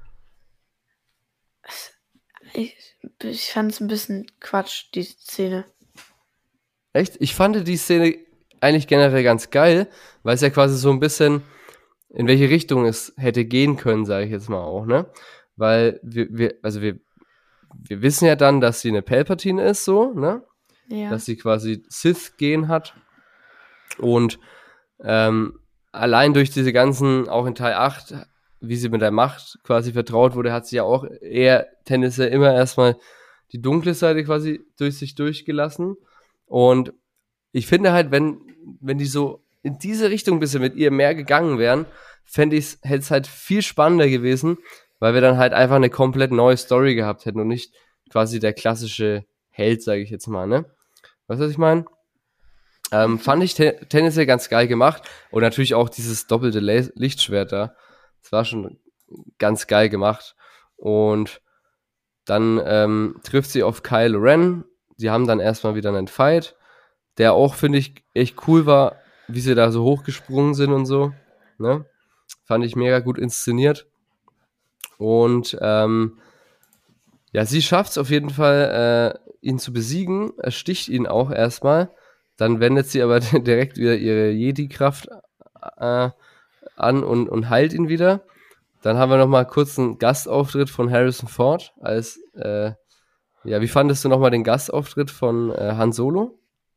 S2: Ich, ich fand es ein bisschen Quatsch, die Szene.
S1: Echt? Ich fand die Szene eigentlich generell ganz geil, weil es ja quasi so ein bisschen in welche Richtung es hätte gehen können, sage ich jetzt mal auch, ne? Weil wir, wir, also wir, wir wissen ja dann, dass sie eine Palpatine ist, so, ne?
S2: Ja.
S1: Dass sie quasi Sith-Gen hat. Und ähm, allein durch diese ganzen, auch in Teil acht, wie sie mit der Macht quasi vertraut wurde, hat sie ja auch eher tendenziell immer erstmal die dunkle Seite quasi durch sich durchgelassen. Und ich finde halt, wenn, wenn die so in diese Richtung ein bisschen mit ihr mehr gegangen wären, fände ich es, hätte es halt viel spannender gewesen, weil wir dann halt einfach eine komplett neue Story gehabt hätten und nicht quasi der klassische Held, sage ich jetzt mal, ne? Weißt du, was ich meine? Ähm, fand ich te- tendenziell ganz geil gemacht. Und natürlich auch dieses doppelte Le Lichtschwert da. Das war schon ganz geil gemacht. Und dann ähm, trifft sie auf Kylo Ren. Die haben dann erstmal wieder einen Fight, der auch, finde ich, echt cool war, wie sie da so hochgesprungen sind und so. Ne? Fand ich mega gut inszeniert. Und ähm, ja, sie schafft es auf jeden Fall, äh, ihn zu besiegen. Er sticht ihn auch erstmal. Dann wendet sie aber direkt wieder ihre Jedi-Kraft äh, an und, und heilt ihn wieder. Dann haben wir nochmal kurz einen Gastauftritt von Harrison Ford als, äh, ja, wie fandest du nochmal den Gastauftritt von äh, Han Solo?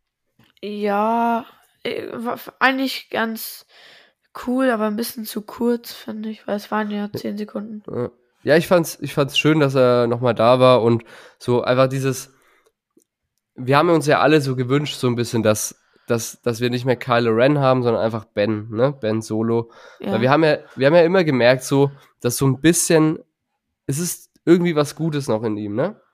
S2: Ja, äh, war eigentlich ganz cool, aber ein bisschen zu kurz, finde ich, weil es waren ja zehn Sekunden.
S1: Äh, Ja, ich fand's, ich fand's schön, dass er nochmal da war und so einfach dieses, wir haben uns ja alle so gewünscht, so ein bisschen, dass, dass, dass wir nicht mehr Kylo Ren haben, sondern einfach Ben, ne? Ben Solo. Weil wir
S2: Ja,
S1: haben ja, wir haben ja immer gemerkt, so, dass so ein bisschen, es ist irgendwie was Gutes noch in ihm, ne?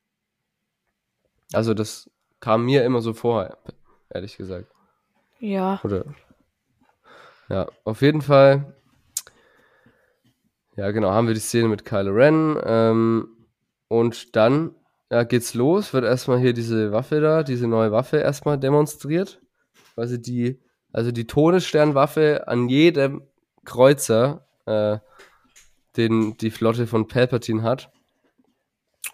S1: Also das kam mir immer so vor, ehrlich gesagt.
S2: ja.
S1: Oder, ja, auf jeden Fall, ja, genau, haben wir die Szene mit Kylo Ren, ähm, und dann, ja, geht's los, wird erstmal hier diese Waffe da, diese neue Waffe erstmal demonstriert. Quasi die, also die Todessternwaffe an jedem Kreuzer, äh, den die Flotte von Palpatine hat.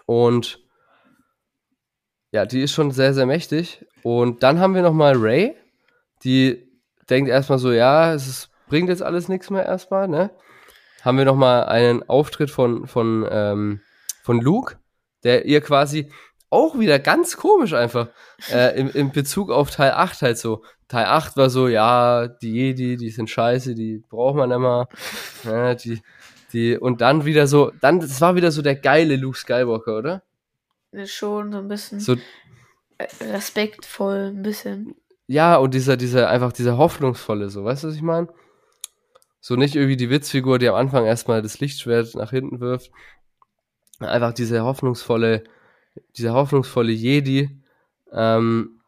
S1: Und ja, die ist schon sehr, sehr mächtig. Und dann haben wir nochmal Rey, die denkt erstmal so, ja, es ist, bringt jetzt alles nichts mehr erstmal, ne? Haben wir nochmal einen Auftritt von, von, ähm, von Luke, der ihr quasi auch wieder ganz komisch einfach äh, im, im Bezug auf Teil acht halt so. Teil acht war so, ja, die Jedi, die sind scheiße, die braucht man immer. Ja, die, die, und dann wieder so, dann, das war wieder so der geile Luke Skywalker, oder?
S2: Ist schon so ein bisschen
S1: So,
S2: respektvoll, ein bisschen.
S1: ja, und dieser, dieser, einfach dieser hoffnungsvolle, so, weißt du, was ich meine? So nicht irgendwie die Witzfigur, die am Anfang erstmal das Lichtschwert nach hinten wirft. Einfach diese hoffnungsvolle, dieser hoffnungsvolle Jedi. Ähm,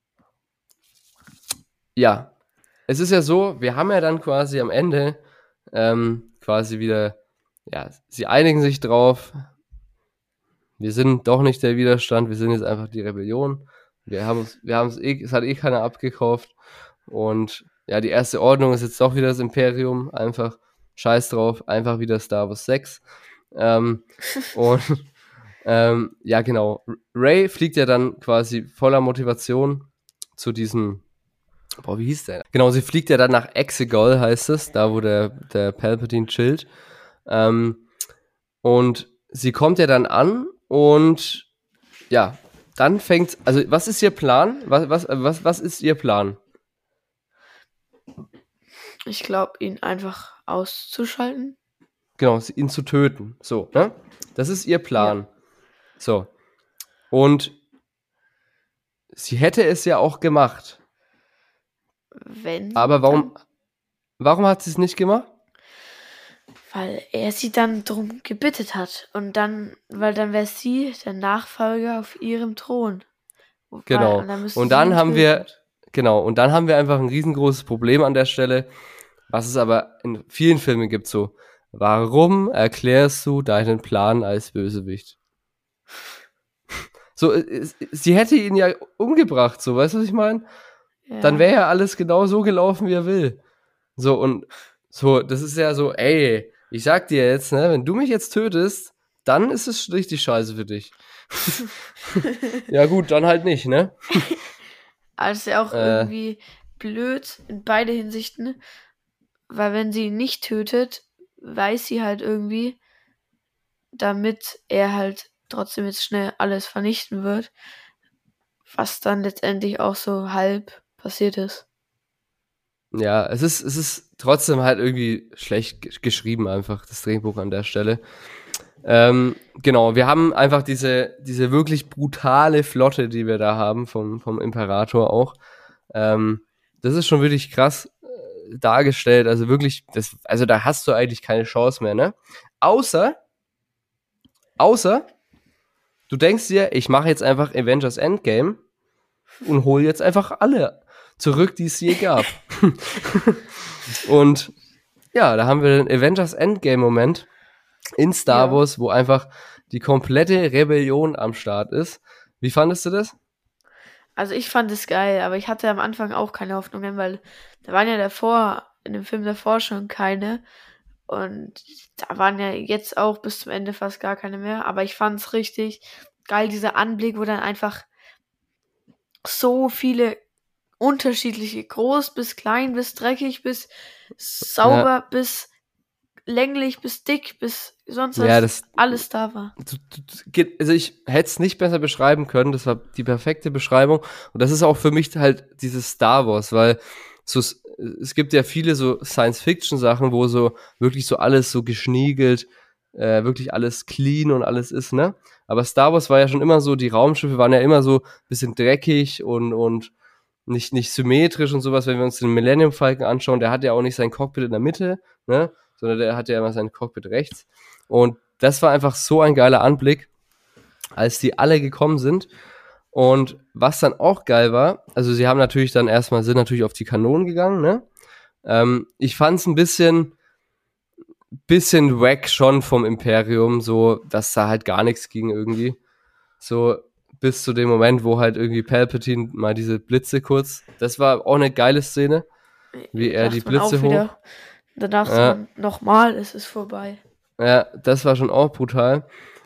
S1: ja, es ist ja so, wir haben ja dann quasi am Ende ähm, quasi wieder, ja, sie einigen sich drauf. Wir sind doch nicht der Widerstand, wir sind jetzt einfach die Rebellion. Wir haben es, wir haben es eh, es hat eh keiner abgekauft. Und ja, die erste Ordnung ist jetzt doch wieder das Imperium. Einfach scheiß drauf, einfach wieder Star Wars sechs. Ähm, und ähm, ja, genau. Rey fliegt ja dann quasi voller Motivation zu diesem, boah, wie hieß der? Genau, sie fliegt ja dann nach Exegol, heißt es, da wo der, der Palpatine chillt. Ähm, und sie kommt ja dann an und ja, dann fängt, also was ist ihr Plan? Was, was, was, was ist ihr Plan?
S2: Ich glaube, ihn einfach auszuschalten.
S1: Genau, ihn zu töten. So, ne? Das ist ihr Plan. Ja. So. Und sie hätte es ja auch gemacht.
S2: Wenn.
S1: Aber warum, warum hat sie es nicht gemacht?
S2: Weil er sie dann drum gebittet hat. Und dann, weil dann wäre sie der Nachfolger auf ihrem Thron.
S1: Genau.
S2: Weil, und dann,
S1: und dann haben wir, genau, und dann haben wir einfach ein riesengroßes Problem an der Stelle, was es aber in vielen Filmen gibt, so, warum erklärst du deinen Plan als Bösewicht? So, sie hätte ihn ja umgebracht, so, weißt du, was ich meine? Ja. Dann wäre ja alles genau so gelaufen, wie er will. So, und so, das ist ja so, ey, ich sag dir jetzt, ne, wenn du mich jetzt tötest, dann ist es richtig scheiße für dich. Ja gut, dann halt nicht, ne?
S2: Also ja auch äh, irgendwie blöd in beide Hinsichten, weil wenn sie ihn nicht tötet, weiß sie halt irgendwie, damit er halt trotzdem jetzt schnell alles vernichten wird, was dann letztendlich auch so halb passiert ist.
S1: Ja, es ist, es ist trotzdem halt irgendwie schlecht geschrieben einfach, das Drehbuch an der Stelle. Ähm, genau, wir haben einfach diese, diese wirklich brutale Flotte, die wir da haben vom, vom Imperator auch. Ähm, das ist schon wirklich krass äh, dargestellt, also wirklich, das, also da hast du eigentlich keine Chance mehr, ne? Außer, außer, du denkst dir, ich mache jetzt einfach Avengers Endgame und hole jetzt einfach alle zurück, die es je gab. Und ja, da haben wir den Avengers Endgame-Moment in Star ja. Wars, wo einfach die komplette Rebellion am Start ist. Wie fandest du das?
S2: Also ich fand es geil, aber ich hatte am Anfang auch keine Hoffnungen, weil da waren ja davor, in dem Film davor schon keine. Und da waren ja jetzt auch bis zum Ende fast gar keine mehr. Aber ich fand es richtig geil, dieser Anblick, wo dann einfach so viele unterschiedliche, groß bis klein, bis dreckig, bis sauber, ja. bis länglich, bis dick, bis sonst was,
S1: ja, das,
S2: alles da war.
S1: Also ich hätte es nicht besser beschreiben können, das war die perfekte Beschreibung und das ist auch für mich halt dieses Star Wars, weil so, es gibt ja viele so Science-Fiction-Sachen, wo so wirklich so alles so geschniegelt, äh, wirklich alles clean und alles ist, ne? Aber Star Wars war ja schon immer so, die Raumschiffe waren ja immer so ein bisschen dreckig und, und nicht, nicht symmetrisch und sowas, wenn wir uns den Millennium Falcon anschauen, der hat ja auch nicht sein Cockpit in der Mitte, ne? Sondern der hat ja immer sein Cockpit rechts. Und das war einfach so ein geiler Anblick, als die alle gekommen sind. Und was dann auch geil war, also sie haben natürlich dann erstmal, sind natürlich auf die Kanonen gegangen, ne? Ähm, ich fand's ein bisschen, bisschen wack schon vom Imperium, so, dass da halt gar nichts ging irgendwie. So, bis zu dem Moment, wo halt irgendwie Palpatine mal diese Blitze kurz, das war auch eine geile Szene, wie er die Blitze hoch.
S2: Danach ja. Nochmal, es ist vorbei.
S1: Ja, das war schon auch brutal.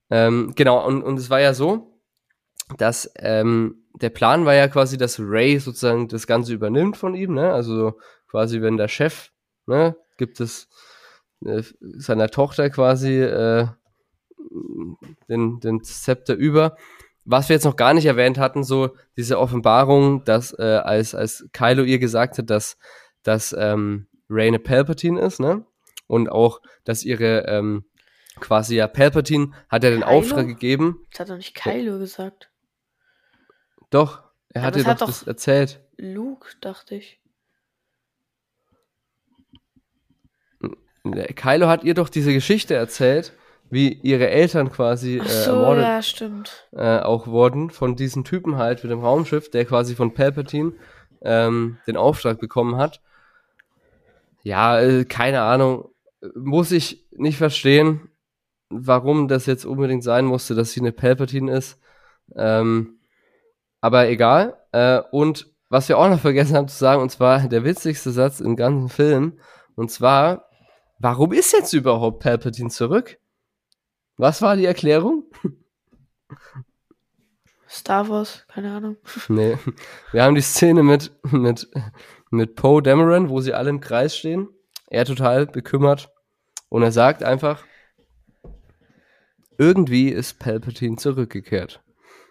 S1: Ähm, genau, und, und es war ja so, dass ähm, der Plan war ja quasi, dass Ray sozusagen das Ganze übernimmt von ihm, ne? Also so quasi, wenn der Chef, ne, gibt es äh, seiner Tochter quasi äh, den, den Zepter über. Was wir jetzt noch gar nicht erwähnt hatten, so diese Offenbarung, dass äh, als, als Kylo ihr gesagt hat, dass, dass ähm, Rey eine Palpatine ist, ne? Und auch, dass ihre ähm, quasi ja Palpatine hat ja den Auftrag
S2: Kylo?
S1: gegeben.
S2: Das hat doch nicht
S1: Ja,
S2: Kylo gesagt.
S1: doch, er hat
S2: Aber
S1: ihr
S2: es
S1: doch
S2: hat
S1: das
S2: doch
S1: erzählt.
S2: Luke, dachte ich.
S1: Kylo hat ihr doch diese Geschichte erzählt, wie ihre Eltern quasi
S2: Ach
S1: äh,
S2: so,
S1: ermordet
S2: ja, stimmt.
S1: äh, auch wurden von diesem Typen halt mit dem Raumschiff, der quasi von Palpatine ähm, den Auftrag bekommen hat. Ja, äh, keine Ahnung, muss ich nicht verstehen, warum das jetzt unbedingt sein musste, dass sie eine Palpatine ist. Ähm, aber egal. Äh, und was wir auch noch vergessen haben zu sagen, und zwar der witzigste Satz im ganzen Film, und zwar, warum ist jetzt überhaupt Palpatine zurück? Was war die Erklärung?
S2: Star Wars, keine Ahnung.
S1: Nee, wir haben die Szene mit, mit, mit Poe Dameron, wo sie alle im Kreis stehen. Er total bekümmert. Und er sagt einfach, irgendwie ist Palpatine zurückgekehrt.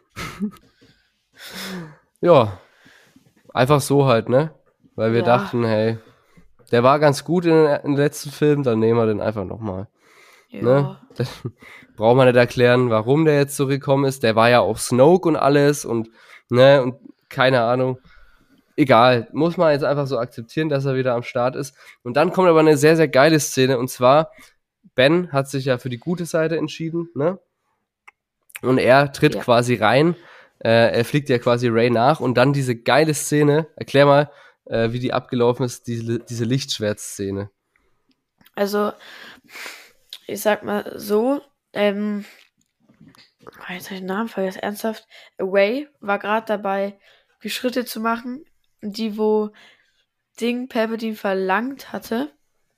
S1: Ja, einfach so halt, ne? Weil wir
S2: Ja,
S1: dachten, hey, der war ganz gut in den, in den letzten Film, dann nehmen wir den einfach nochmal. Ne?
S2: ja.
S1: Das braucht man nicht erklären, warum der jetzt zurückgekommen ist. Der war ja auch Snoke und alles und, ne, und keine Ahnung. Egal, muss man jetzt einfach so akzeptieren, dass er wieder am Start ist. Und dann kommt aber eine sehr, sehr geile Szene, und zwar, Ben hat sich ja für die gute Seite entschieden, ne? Und er tritt
S2: Ja.
S1: quasi rein, äh, er fliegt ja quasi Rey nach, und dann diese geile Szene, erklär mal, äh, wie die abgelaufen ist, diese, diese Lichtschwertszene.
S2: Also, ich sag mal so, ähm, oh, jetzt habe ich den Namen vergessen, ernsthaft. Ray war gerade dabei, die Schritte zu machen, die wo Ding Palpatine verlangt hatte.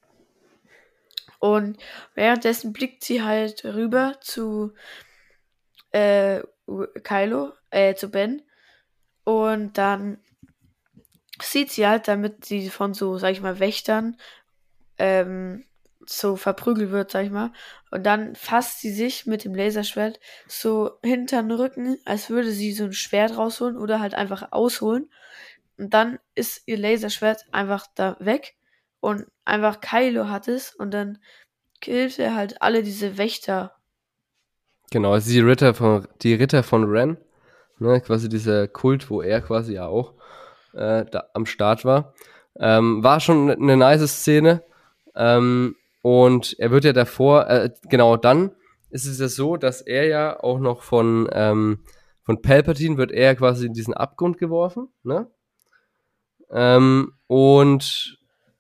S2: Und währenddessen blickt sie halt rüber zu äh, Kylo, äh, zu Ben. Und dann sieht sie halt, damit sie von so, sag ich mal, Wächtern ähm, so verprügelt wird, sag ich mal. Und dann fasst sie sich mit dem Laserschwert so hinter den Rücken, als würde sie so ein Schwert rausholen oder halt einfach ausholen. Und dann ist ihr Laserschwert einfach da weg. Und einfach Kylo hat es. Und dann killt er halt alle diese Wächter.
S1: Genau, also die Ritter von, die Ritter von Ren, ne, quasi dieser Kult, wo er quasi ja auch äh, da am Start war. Ähm, war schon eine nice Szene. Ähm, und er wird ja davor, äh, genau dann ist es ja so, dass er ja auch noch von, ähm, von Palpatine wird er quasi in diesen Abgrund geworfen, ne? Ähm, und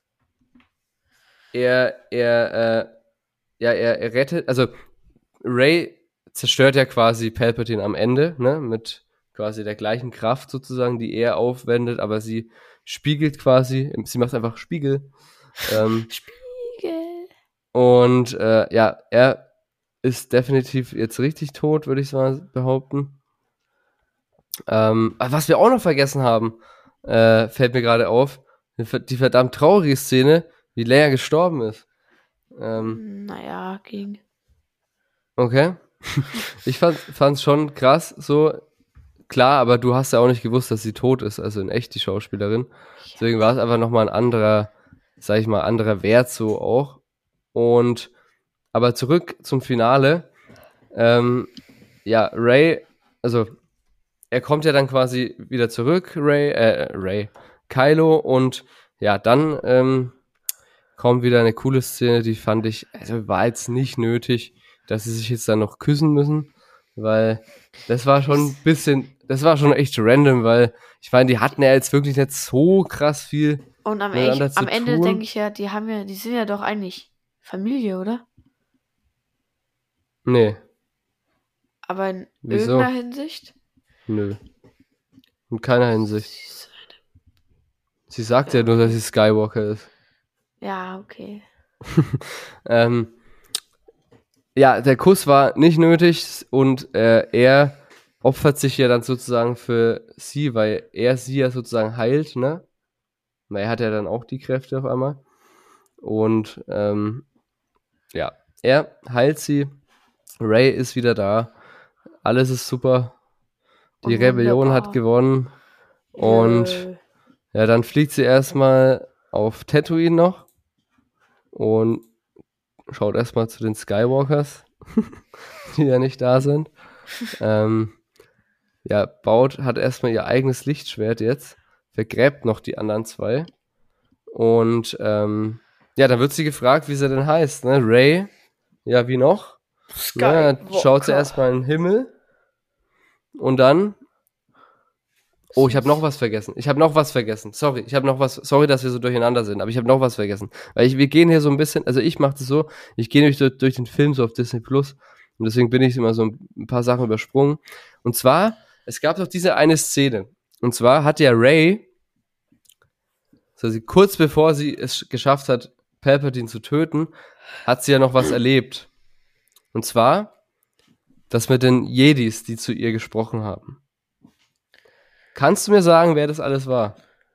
S1: er, er, äh, ja, er, er rettet, also Rey zerstört ja quasi Palpatine am Ende, ne, mit quasi der gleichen Kraft sozusagen, die er aufwendet, aber sie spiegelt quasi, sie macht einfach Spiegel. Ähm,
S2: Spiegel.
S1: und äh, ja, er ist definitiv jetzt richtig tot, würde ich mal behaupten. Ähm, was wir auch noch vergessen haben, äh, fällt mir gerade auf, die verdammt traurige Szene, wie Leia gestorben ist. Ähm,
S2: Naja, ging.
S1: okay. Ich fand fand's schon krass, so klar, aber du hast ja auch nicht gewusst, dass sie tot ist, also in echt die Schauspielerin. Deswegen war es einfach nochmal ein anderer, sag ich mal, anderer Wert so auch. Und aber zurück zum Finale. Ähm, ja, Ray, also er kommt ja dann quasi wieder zurück, Ray, äh, Ray, Kylo, und ja, dann ähm, kommt wieder eine coole Szene, die fand ich, also war jetzt nicht nötig, dass sie sich jetzt dann noch küssen müssen, weil das war schon ein bisschen, das war schon echt random, weil ich meine, die hatten ja jetzt wirklich nicht so krass viel
S2: Und am,
S1: miteinander
S2: ich,
S1: zu
S2: am Ende
S1: tun.
S2: denke ich ja, die haben ja, die sind ja doch eigentlich Familie, oder?
S1: Nee,
S2: Aber in
S1: wieso?
S2: irgendeiner Hinsicht?
S1: Nö. In keiner Hinsicht. Sie sagt ja nur, dass sie Skywalker ist.
S2: Ja, okay.
S1: ähm, ja, der Kuss war nicht nötig und äh, er opfert sich ja dann sozusagen für sie, weil er sie ja sozusagen heilt, ne? Weil er hat ja dann auch die Kräfte auf einmal. Und ähm, ja, er heilt sie. Ray ist wieder da. Alles ist super. Die
S2: Und
S1: Rebellion hat
S2: wunderbar.
S1: gewonnen. Und
S2: Äh,
S1: ja, dann fliegt sie erstmal auf Tatooine noch und schaut erstmal zu den Skywalkers, die ja nicht da sind. ähm, ja, baut, hat erstmal ihr eigenes Lichtschwert jetzt, vergräbt noch die anderen zwei. Und ähm, ja, dann wird sie gefragt, wie sie denn heißt, ne? Ray, ja, wie noch? Ja, schaut sie
S2: Skywalker.
S1: erstmal in den Himmel und dann oh, ich habe noch was vergessen. Ich habe noch was vergessen. Sorry, ich habe noch was. Sorry, dass wir so durcheinander sind, aber ich habe noch was vergessen. Weil ich, wir gehen hier so ein bisschen, also ich mache das so, ich gehe nämlich durch, durch den Film so auf Disney Plus und deswegen bin ich immer so ein paar Sachen übersprungen. Und zwar, es gab doch diese eine Szene. Und zwar hat ja Ray, also sie, kurz bevor sie es geschafft hat, Palpatine zu töten, hat sie ja noch was erlebt. Und zwar, das mit den Jedis, die zu ihr gesprochen haben. Kannst du mir sagen, wer das alles war?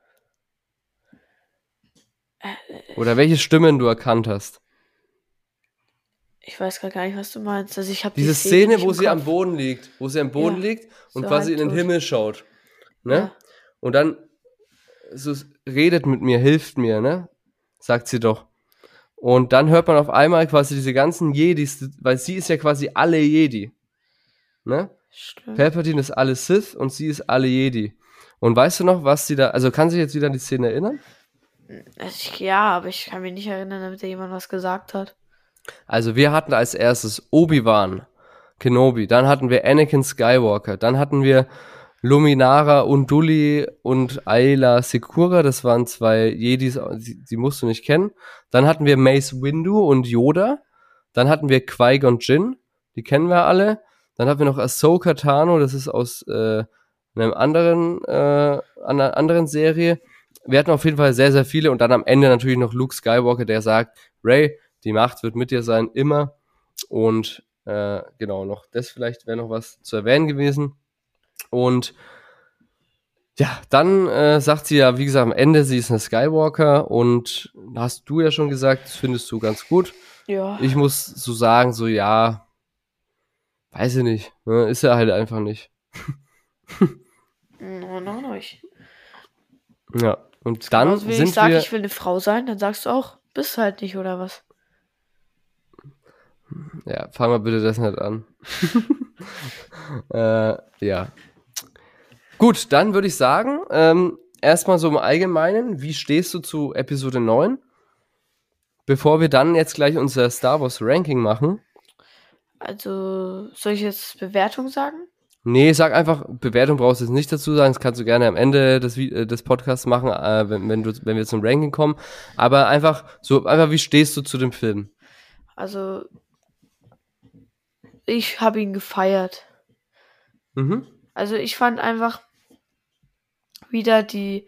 S1: Oder welche Stimmen du erkannt hast?
S2: Ich weiß grad gar nicht, was du meinst. Also ich habe
S1: Diese
S2: die
S1: Szene,
S2: nicht
S1: wo
S2: im
S1: sie am
S2: Kopf.
S1: Boden liegt, wo sie am Boden
S2: Ja,
S1: liegt und
S2: so
S1: quasi in den
S2: halbtot.
S1: Himmel schaut, ne?
S2: Ja.
S1: Und dann so redet mit mir, hilft mir, ne? Sagt sie doch. Und dann hört man auf einmal quasi diese ganzen Jedis, weil sie ist ja quasi alle Jedi, ne?
S2: Stimmt.
S1: Palpatine ist alle Sith und sie ist alle Jedi. Und weißt du noch, was sie da, also kann sich jetzt wieder an die Szene erinnern?
S2: Also ich, ja, aber ich kann mich nicht erinnern, damit da jemand was gesagt hat.
S1: Also wir hatten als erstes Obi-Wan Kenobi, dann hatten wir Anakin Skywalker, dann hatten wir Luminara Unduli und Ayla Secura, das waren zwei Jedis, die, die musst du nicht kennen. Dann hatten wir Mace Windu und Yoda, dann hatten wir Qui-Gon Jinn, die kennen wir alle. Dann hatten wir noch Ahsoka Tano, das ist aus äh, einem anderen, äh, einer anderen Serie. Wir hatten auf jeden Fall sehr, sehr viele und dann am Ende natürlich noch Luke Skywalker, der sagt, Ray, die Macht wird mit dir sein, immer. Und äh, genau, noch das vielleicht wäre noch was zu erwähnen gewesen. Und ja, dann äh, sagt sie ja, wie gesagt, am Ende, sie ist eine Skywalker und hast du ja schon gesagt, das findest du ganz gut.
S2: Ja.
S1: Ich muss so sagen, so ja, weiß ich nicht, ne, ist er halt einfach nicht.
S2: No, no, no. Ich.
S1: Ja, und dann
S2: Genauso wie
S1: sind
S2: ich sage,
S1: wir...
S2: ich will eine Frau sein, dann sagst du auch, bist halt nicht, oder was?
S1: Ja, fang mal bitte das nicht an. äh, ja. Gut, dann würde ich sagen, ähm, erstmal so im Allgemeinen, wie stehst du zu Episode neun? Bevor wir dann jetzt gleich unser Star Wars Ranking machen.
S2: Also, soll ich jetzt Bewertung sagen?
S1: Nee, sag einfach, Bewertung brauchst du jetzt nicht dazu sagen, das kannst du gerne am Ende des, des Podcasts machen, äh, wenn, wenn, du, wenn wir zum Ranking kommen. Aber einfach, so, einfach, wie stehst du zu dem Film?
S2: Also, ich habe ihn gefeiert.
S1: Mhm.
S2: Also, ich fand einfach wieder die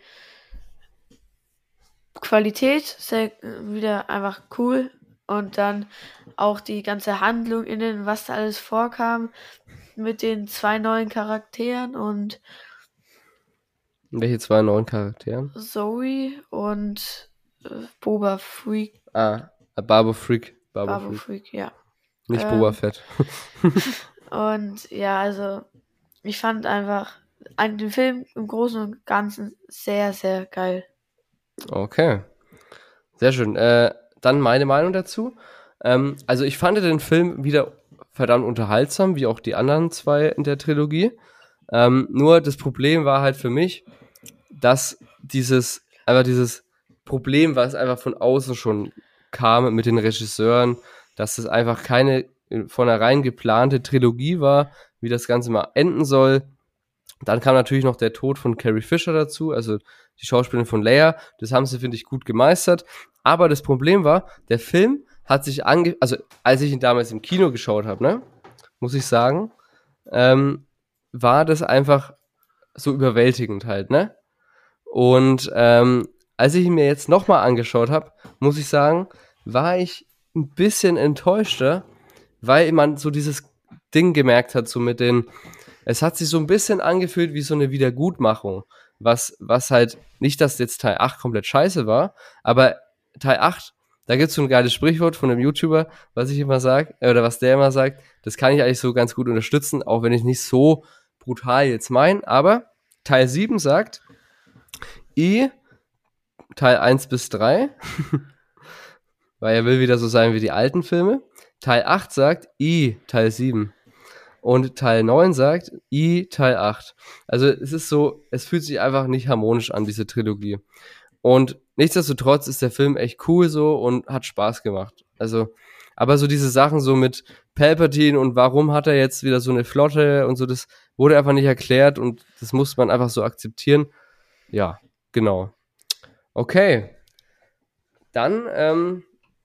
S2: Qualität sehr, wieder einfach cool. Und dann auch die ganze Handlung innen, was da alles vorkam mit den zwei neuen Charakteren und
S1: Welche zwei neuen Charakteren?
S2: Zoe und äh, Boba Freak.
S1: Ah, Barbo Freak. Barbo
S2: Boba
S1: Freak.
S2: Freak, ja.
S1: Nicht
S2: Ähm,
S1: Boba Fett.
S2: Und ja, also ich fand einfach an den Film im Großen und Ganzen sehr, sehr geil.
S1: Okay. Sehr schön. Äh, dann meine Meinung dazu. Ähm, also ich fand den Film wieder verdammt unterhaltsam, wie auch die anderen zwei in der Trilogie. Ähm, nur das Problem war halt für mich, dass dieses, einfach dieses Problem, was einfach von außen schon kam mit den Regisseuren, dass das einfach keine vornherein geplante Trilogie war, wie das Ganze mal enden soll. Dann kam natürlich noch der Tod von Carrie Fisher dazu, also die Schauspielerin von Leia. Das haben sie, finde ich, gut gemeistert. Aber das Problem war, der Film hat sich ange... Also, als ich ihn damals im Kino geschaut habe, ne, muss ich sagen, ähm, war das einfach so überwältigend halt, ne? Und ähm, als ich ihn mir jetzt nochmal angeschaut habe, muss ich sagen, war ich ein bisschen enttäuschter, weil man so dieses Ding gemerkt hat, so mit den, es hat sich so ein bisschen angefühlt wie so eine Wiedergutmachung, was, was halt, nicht, dass jetzt Teil acht komplett scheiße war, aber Teil acht, da gibt es so ein geiles Sprichwort von einem YouTuber, was ich immer sage, oder was der immer sagt, das kann ich eigentlich so ganz gut unterstützen, auch wenn ich nicht so brutal jetzt meine, aber Teil sieben sagt, I, Teil eins bis drei, weil er will wieder so sein wie die alten Filme. Teil acht sagt I, Teil sieben. Und Teil neun sagt I, Teil acht. Also es ist so, es fühlt sich einfach nicht harmonisch an, diese Trilogie. Und nichtsdestotrotz ist der Film echt cool so und hat Spaß gemacht. Also, aber so diese Sachen so mit Palpatine und warum hat er jetzt wieder so eine Flotte und so, das wurde einfach nicht erklärt und das muss man einfach so akzeptieren. Ja, genau. Okay. Dann, ähm,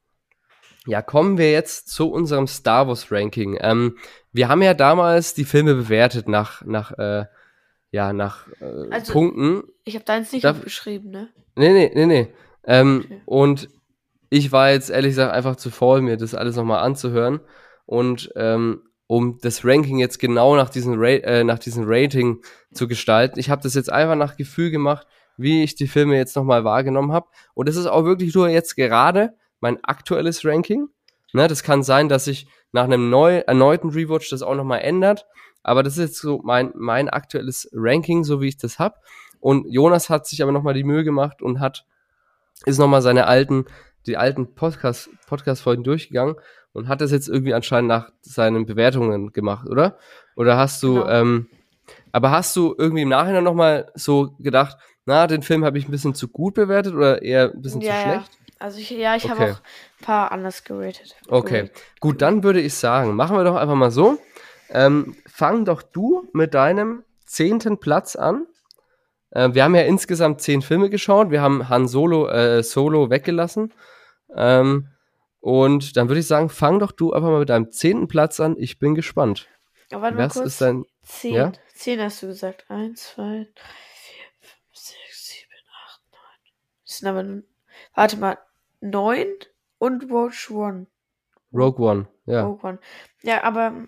S1: ja, kommen wir jetzt zu unserem Star Wars Ranking. Ähm, wir haben ja damals die Filme bewertet nach, nach, äh, ja, nach äh,
S2: Also,
S1: Punkten.
S2: Ich habe deins nicht
S1: Darf-
S2: aufgeschrieben, ne?
S1: Nee, nee, nee, nee. Ähm,
S2: Okay.
S1: Und ich war jetzt ehrlich gesagt einfach zu faul, mir das alles nochmal anzuhören. Und ähm, um das Ranking jetzt genau nach diesem, Ra- äh, nach diesem Rating zu gestalten, ich habe das jetzt einfach nach Gefühl gemacht, wie ich die Filme jetzt nochmal wahrgenommen habe. Und das ist auch wirklich nur jetzt gerade mein aktuelles Ranking. Ne, das kann sein, dass sich nach einem neu, erneuten Rewatch das auch nochmal ändert. Aber das ist jetzt so mein, mein aktuelles Ranking, so wie ich das hab. Und Jonas hat sich aber nochmal die Mühe gemacht und hat, ist nochmal seine alten, die alten Podcast, Podcast-Folgen durchgegangen und hat das jetzt irgendwie anscheinend nach seinen Bewertungen gemacht, oder? Oder hast du,
S2: Genau.
S1: ähm, aber hast du irgendwie im Nachhinein nochmal so gedacht, na, den Film habe ich ein bisschen zu gut bewertet oder eher ein bisschen
S2: Ja,
S1: zu
S2: ja.
S1: schlecht?
S2: Also ich, ja, ich habe
S1: Okay.
S2: auch ein paar anders geratet.
S1: Okay, gut, dann würde ich sagen, machen wir doch einfach mal so. Ähm, fang doch du mit deinem zehnten Platz an. Äh, wir haben ja insgesamt zehn Filme geschaut. Wir haben Han Solo, äh, Solo weggelassen. Ähm, und dann würde ich sagen, fang doch du einfach mal mit deinem zehnten Platz an. Ich bin gespannt.
S2: Aber warte mal
S1: Was
S2: kurz.
S1: ist dein...
S2: Zehn.
S1: Ja?
S2: Zehn hast du gesagt. Eins, zwei, drei, vier, fünf, sechs, sieben, acht, neun. Das sind aber... n- Warte mal. Neun und Rogue One.
S1: Rogue One, ja.
S2: Rogue One. Ja, aber...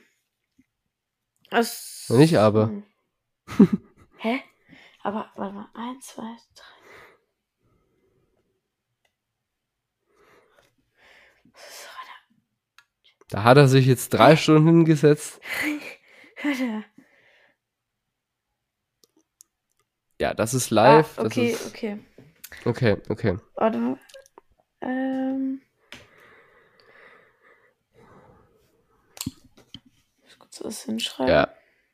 S2: Es,
S1: Nicht aber.
S2: Hm. Hä? Aber, warte mal. Eins, zwei, drei.
S1: Da hat er sich jetzt drei Stunden hingesetzt.
S2: Warte.
S1: Ja, das ist
S2: Ah,
S1: live.
S2: okay,
S1: das ist,
S2: okay.
S1: okay, okay.
S2: Warte mal. Ähm... Ich muss kurz was hinschreiben.
S1: Ja.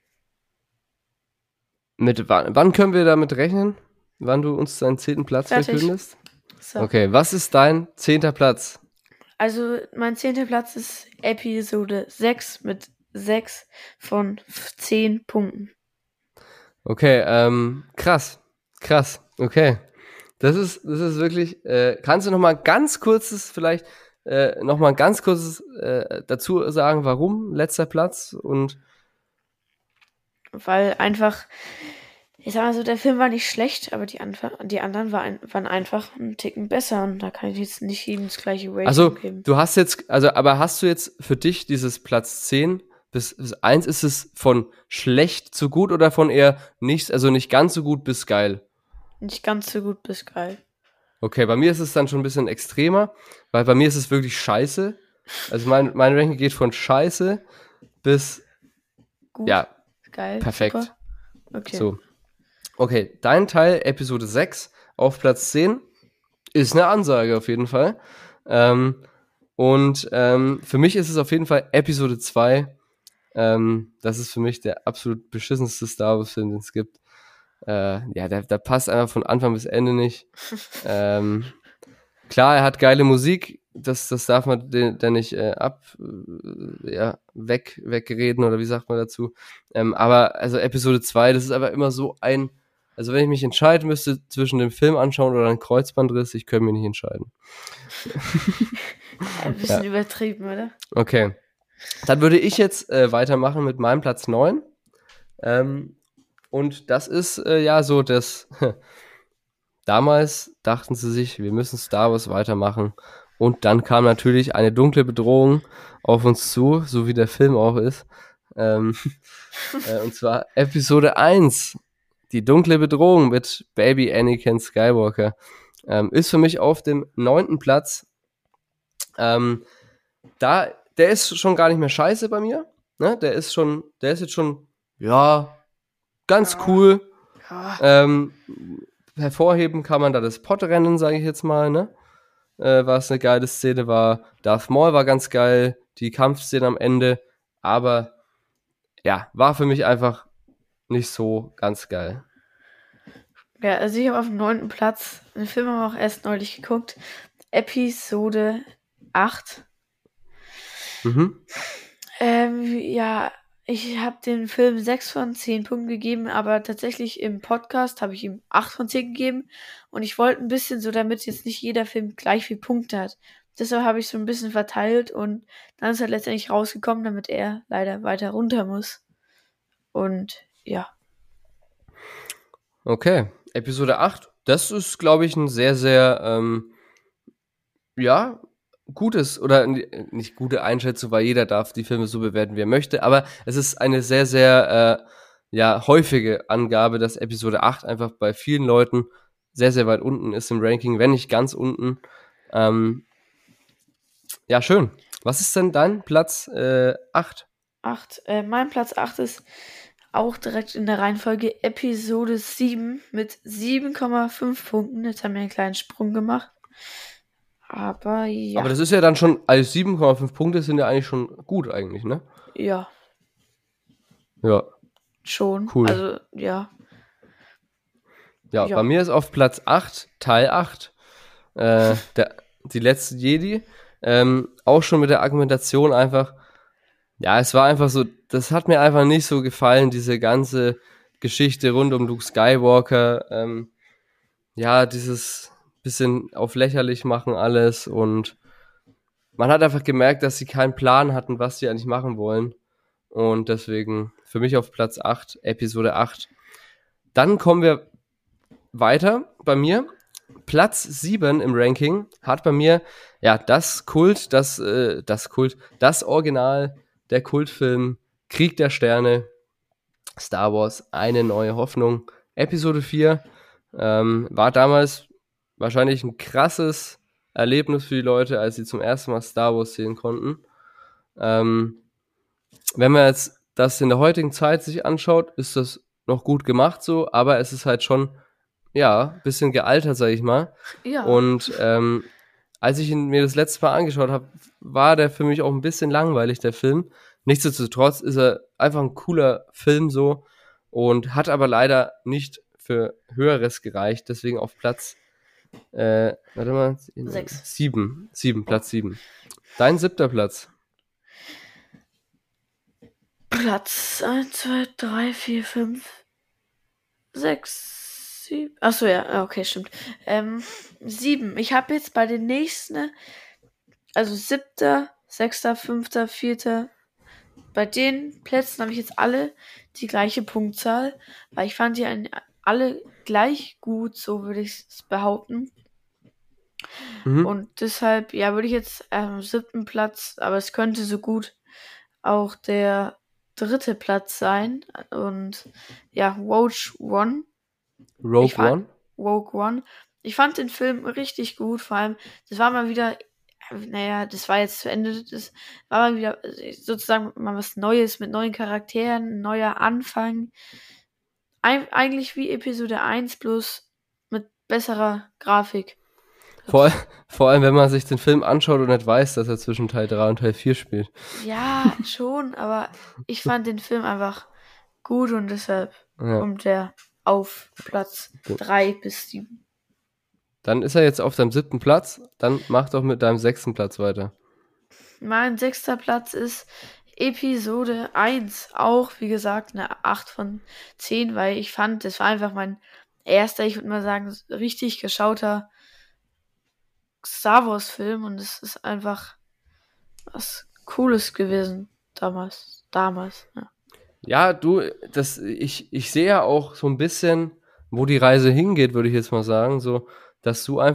S1: Mit wann, wann können wir damit rechnen? Wann du uns deinen zehnten Platz
S2: Fertig.
S1: verkündest?
S2: So.
S1: Okay, was ist dein zehnter Platz?
S2: Also, mein zehnter Platz ist Episode sechs mit sechs von zehn Punkten.
S1: Okay, ähm, krass. Krass, okay. Das ist, das ist wirklich, äh, kannst du noch mal ganz kurzes, vielleicht, äh, noch mal ganz kurzes äh, dazu sagen, warum letzter Platz und
S2: Weil einfach, ich sag mal so, der Film war nicht schlecht, aber die, Anf- die anderen waren, waren einfach einen Ticken besser und da kann ich jetzt nicht jedem das gleiche Rating
S1: also
S2: geben.
S1: du hast jetzt, also aber hast du jetzt für dich dieses Platz zehn bis, bis eins, ist es von schlecht zu gut oder von eher nicht, also nicht ganz so gut bis geil?
S2: Nicht ganz so gut bis geil.
S1: Okay, bei mir ist es dann schon ein bisschen extremer, weil bei mir ist es wirklich scheiße. Also mein, mein Ranking geht von scheiße bis,
S2: Gut,
S1: ja,
S2: geil.
S1: perfekt.
S2: Super. Okay.
S1: So. Okay, dein Teil, Episode sechs, auf Platz zehn, ist eine Ansage auf jeden Fall. Ähm, und ähm, für mich ist es auf jeden Fall Episode zwei. Ähm, das ist für mich der absolut beschissenste Star Wars-Film, den es gibt. Äh, ja, der, der passt einfach von Anfang bis Ende nicht. ähm, klar, er hat geile Musik, das, das darf man den, den nicht äh, ab, äh, ja, weg, wegreden oder wie sagt man dazu. Ähm, aber also Episode zwei, das ist aber immer so ein, also wenn ich mich entscheiden müsste zwischen dem Film anschauen oder einem Kreuzbandriss, ich könnte mich nicht entscheiden.
S2: Ein bisschen übertrieben, oder?
S1: Okay. Dann würde ich jetzt äh, weitermachen mit meinem Platz neun. Ähm, und das ist äh, ja so, dass damals dachten sie sich, wir müssen Star Wars weitermachen. Und dann kam natürlich eine dunkle Bedrohung auf uns zu, so wie der Film auch ist. Ähm, äh, und zwar Episode eins, die dunkle Bedrohung mit Baby Anakin Skywalker. Ähm, ist für mich auf dem neunten Platz. Ähm, da, der ist schon gar nicht mehr scheiße bei mir. Ne? Der ist schon, der ist jetzt schon, ja, ganz cool.
S2: Ja.
S1: Ähm, hervorheben kann man da das Pottrennen, sage ich jetzt mal, ne? Äh, was eine geile Szene war. Darth Maul war ganz geil, die Kampfszene am Ende, aber ja, war für mich einfach nicht so ganz geil.
S2: Ja, also ich habe auf dem neunten Platz, den Film haben wir auch erst neulich geguckt, Episode acht.
S1: Mhm.
S2: Ähm, ja, ich habe dem Film sechs von zehn Punkten gegeben, aber tatsächlich im Podcast habe ich ihm acht von zehn gegeben und ich wollte ein bisschen so, damit jetzt nicht jeder Film gleich viele Punkte hat. Deshalb habe ich so ein bisschen verteilt und dann ist er letztendlich rausgekommen, damit er leider weiter runter muss. Und ja.
S1: Okay, Episode acht, das ist, glaube ich, ein sehr, sehr, ähm, ja, gutes oder n- nicht gute Einschätzung, weil jeder darf die Filme so bewerten, wie er möchte, aber es ist eine sehr, sehr, äh, ja, häufige Angabe, dass Episode acht einfach bei vielen Leuten sehr, sehr weit unten ist im Ranking, wenn nicht ganz unten. Ähm, ja, schön. Was ist denn dein Platz äh, acht?
S2: acht. Äh, mein Platz acht ist auch direkt in der Reihenfolge Episode sieben mit sieben Komma fünf Punkten. Jetzt haben wir einen kleinen Sprung gemacht. Aber ja.
S1: Aber das ist ja dann schon, also sieben Komma fünf Punkte sind ja eigentlich schon gut eigentlich, ne?
S2: Ja,
S1: Ja,
S2: schon.
S1: cool.
S2: Also, ja.
S1: Ja,
S2: Ja.
S1: bei mir ist auf Platz acht, Teil acht, äh, der, die letzte Jedi. Ähm, auch schon mit der Argumentation einfach, ja, es war einfach so, das hat mir einfach nicht so gefallen, diese ganze Geschichte rund um Luke Skywalker. Ähm, ja, dieses bisschen auf lächerlich machen alles und man hat einfach gemerkt, dass sie keinen Plan hatten, was sie eigentlich machen wollen. Und deswegen für mich auf Platz acht, Episode acht. Dann kommen wir weiter bei mir. Platz sieben im Ranking hat bei mir, ja, das Kult, das, äh, das Kult, das Original, der Kultfilm Krieg der Sterne, Star Wars, eine neue Hoffnung. Episode vier ähm, war damals wahrscheinlich ein krasses Erlebnis für die Leute, als sie zum ersten Mal Star Wars sehen konnten. Ähm, wenn man jetzt das in der heutigen Zeit sich anschaut, ist das noch gut gemacht so, aber es ist halt schon, ja, ein bisschen gealtert, sag ich mal.
S2: Ja.
S1: Und ähm, als ich ihn mir das letzte Mal angeschaut habe, war der für mich auch ein bisschen langweilig, der Film. Nichtsdestotrotz ist er einfach ein cooler Film so und hat aber leider nicht für Höheres gereicht, deswegen auf Platz äh, warte mal,
S2: Sechs.
S1: sieben, sieben, Platz sieben. Dein siebter Platz.
S2: Platz eins, zwei, drei, vier, fünf, sechs, sieben. Achso, ja, okay, stimmt. Ähm, sieben. Ich habe jetzt bei den nächsten, also siebter, sechster, fünfter, vierter, bei den Plätzen habe ich jetzt alle die gleiche Punktzahl, weil ich fand die ein- alle gleich gut, so würde ich es behaupten.
S1: Mhm.
S2: Und deshalb, ja, würde ich jetzt am siebten Platz, aber es könnte so gut auch der dritte Platz sein. Und ja, Rogue One.
S1: Rogue
S2: Ich fand-
S1: One.
S2: Rogue One. Ich fand den Film richtig gut, vor allem, das war mal wieder, naja, das war jetzt zu Ende, das war mal wieder sozusagen mal was Neues mit neuen Charakteren, ein neuer Anfang. Eig- eigentlich wie Episode eins, bloß mit besserer Grafik.
S1: Vor, vor allem, wenn man sich den Film anschaut und nicht weiß, dass er zwischen Teil drei und Teil vier spielt.
S2: Ja, schon, aber ich fand den Film einfach gut und deshalb
S1: Ja.
S2: kommt er auf Platz
S1: Gut.
S2: drei bis sieben.
S1: Dann ist er jetzt auf deinem siebten Platz. Dann mach doch mit deinem sechsten Platz weiter.
S2: Mein sechster Platz ist Episode eins. Auch, wie gesagt, eine acht von zehn, weil ich fand, das war einfach mein erster, ich würde mal sagen, richtig geschauter Star Wars Film und es ist einfach was Cooles gewesen damals. Damals, ja.
S1: Ja, du, das, ich, ich sehe ja auch so ein bisschen, wo die Reise hingeht, würde ich jetzt mal sagen, so, dass du einfach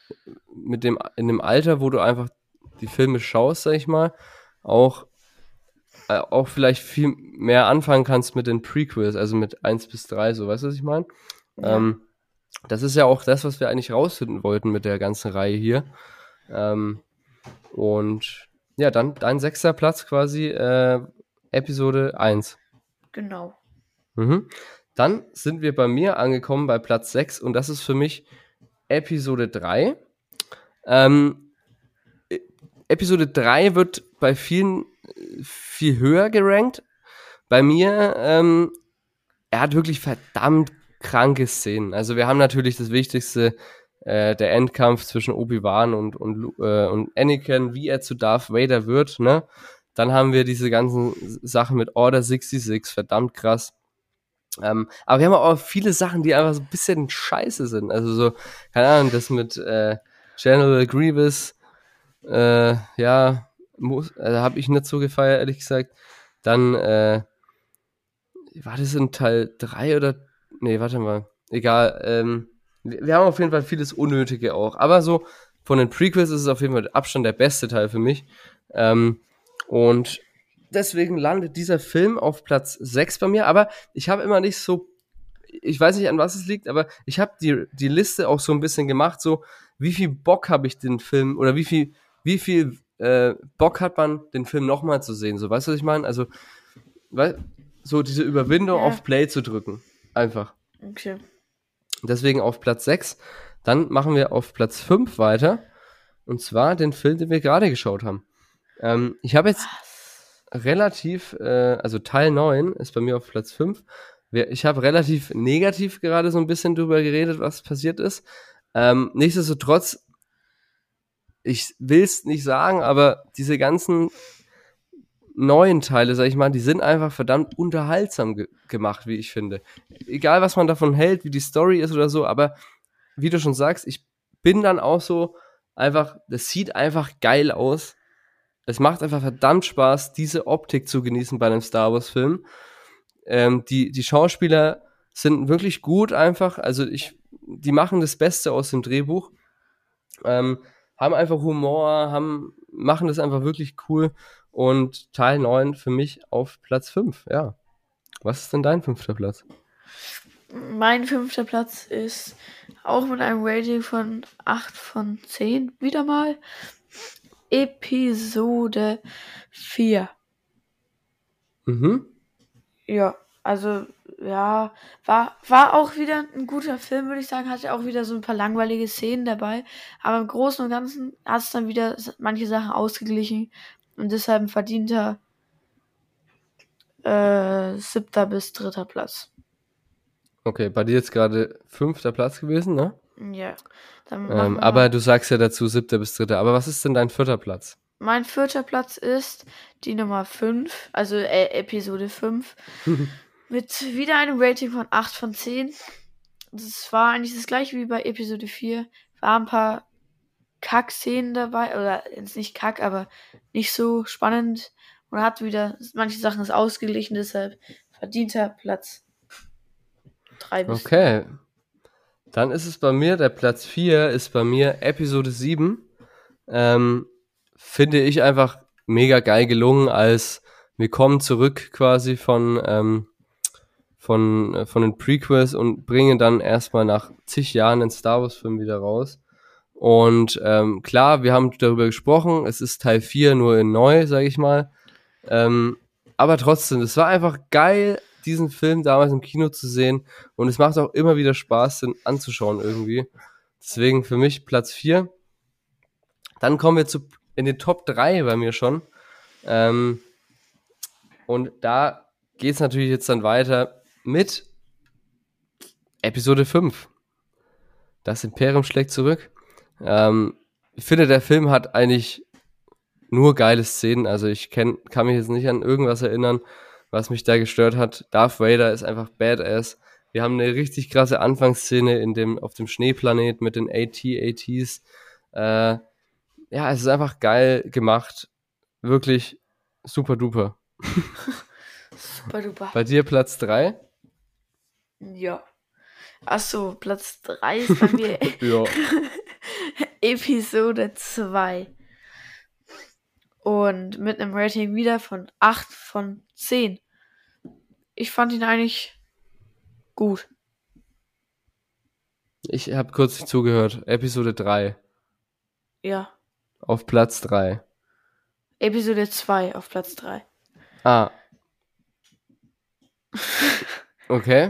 S1: mit dem, in dem Alter, wo du einfach die Filme schaust, sag ich mal, auch, äh, auch vielleicht viel mehr anfangen kannst mit den Prequels, also mit eins bis drei, so, weißt du, was ich meine?
S2: Ja.
S1: Ähm, das ist ja auch das, was wir eigentlich rausfinden wollten mit der ganzen Reihe hier. Ähm, und ja, dann dein sechster Platz quasi, äh, Episode eins.
S2: Genau.
S1: Mhm. Dann sind wir bei mir angekommen bei Platz sechs und das ist für mich Episode drei. Ähm, E- Episode drei wird bei vielen äh, viel höher gerankt. Bei mir, ähm, er hat wirklich verdammt kranke Szenen. Also wir haben natürlich das Wichtigste, äh, der Endkampf zwischen Obi-Wan und, und, Lu- äh, und Anakin, wie er zu Darth Vader wird, ne? Dann haben wir diese ganzen Sachen mit Order sechsundsechzig, verdammt krass. Ähm, aber wir haben auch viele Sachen, die einfach so ein bisschen scheiße sind. Also so, keine Ahnung, das mit äh, General Grievous, äh, ja, muss, also habe ich nicht so gefeiert, ehrlich gesagt. Dann, äh, war das in Teil drei oder, nee, warte mal, egal, ähm, wir, wir haben auf jeden Fall vieles Unnötige auch, aber so, von den Prequels ist es auf jeden Fall mit Abstand der beste Teil für mich, ähm, und deswegen landet dieser Film auf Platz sechs bei mir, aber ich habe immer nicht so, ich weiß nicht, an was es liegt, aber ich habe die, die Liste auch so ein bisschen gemacht, so, wie viel Bock habe ich den Film, oder wie viel, wie viel äh, Bock hat man, den Film nochmal zu sehen, so, weißt du, was ich meine? Also, weil, so diese Überwindung
S2: Ja.
S1: auf Play zu drücken, einfach.
S2: Okay.
S1: Deswegen auf Platz sechs. Dann machen wir auf Platz fünf weiter, und zwar den Film, den wir gerade geschaut haben. Ähm, ich habe jetzt relativ, äh, also Teil neun ist bei mir auf Platz fünf. Wir, ich habe relativ negativ gerade so ein bisschen drüber geredet, was passiert ist. Ähm, nichtsdestotrotz, ich will es nicht sagen, aber diese ganzen neuen Teile, sag ich mal, die sind einfach verdammt unterhaltsam ge gemacht, wie ich finde. Egal, was man davon hält, wie die Story ist oder so, aber wie du schon sagst, ich bin dann auch so einfach, das sieht einfach geil aus. Es macht einfach verdammt Spaß, diese Optik zu genießen bei einem Star Wars Film. Ähm, die, die Schauspieler sind wirklich gut einfach, also ich, die machen das Beste aus dem Drehbuch, ähm, haben einfach Humor, haben, machen das einfach wirklich cool, und Teil neun für mich auf Platz fünf, ja. Was ist denn dein fünfter Platz?
S2: Mein fünfter Platz ist auch mit einem Rating von acht von zehn wieder mal Episode vier.
S1: Mhm.
S2: Ja, also ja, war, war auch wieder ein guter Film, würde ich sagen. Hatte auch wieder so ein paar langweilige Szenen dabei. Aber im Großen und Ganzen hat es dann wieder manche Sachen ausgeglichen. Und deshalb ein verdienter äh, siebter bis dritter Platz.
S1: Okay, bei dir jetzt gerade fünfter Platz gewesen, ne?
S2: Ja, dann machen
S1: Ähm,
S2: wir
S1: aber
S2: mal.
S1: du sagst ja dazu siebter bis dritter. Aber was ist denn dein vierter Platz?
S2: Mein vierter Platz ist die Nummer fünf, also äh, Episode fünf, mit wieder einem Rating von acht von zehn. Das war eigentlich das gleiche wie bei Episode vier. War ein paar Kack-Szenen dabei, oder jetzt nicht Kack, aber nicht so spannend. Und hat wieder, manche Sachen ist ausgeglichen, deshalb verdienter Platz drei bis vier.
S1: Okay, dann ist es bei mir, der Platz vier ist bei mir Episode sieben. Ähm, finde ich einfach mega geil gelungen, als wir kommen zurück quasi von, ähm, von, äh, von den Prequels und bringen dann erstmal nach zig Jahren den Star Wars Film wieder raus. Und ähm, klar, wir haben darüber gesprochen, es ist Teil vier nur in neu, sage ich mal. Ähm, aber trotzdem, es war einfach geil, diesen Film damals im Kino zu sehen. Und es macht auch immer wieder Spaß, den anzuschauen irgendwie. Deswegen für mich Platz vier. Dann kommen wir zu, in den Top drei bei mir schon. Ähm, und da geht es natürlich jetzt dann weiter mit Episode fünf. Das Imperium schlägt zurück. Ähm, ich finde, der Film hat eigentlich nur geile Szenen. Also ich kenn, kann mich jetzt nicht an irgendwas erinnern, was mich da gestört hat. Darth Vader ist einfach badass. Wir haben eine richtig krasse Anfangsszene in dem, auf dem Schneeplanet mit den A T A Ts. Äh, ja, es ist einfach geil gemacht. Wirklich super duper.
S2: Super duper.
S1: Bei dir Platz drei?
S2: Ja. Achso, Platz drei ist bei mir
S1: Ja.
S2: Episode zwei. Und mit einem Rating wieder von acht von zehn. Ich fand ihn eigentlich gut.
S1: Ich habe kurz nicht zugehört. Episode drei.
S2: Ja.
S1: Auf Platz drei.
S2: Episode zwei auf Platz drei.
S1: Ah. Okay.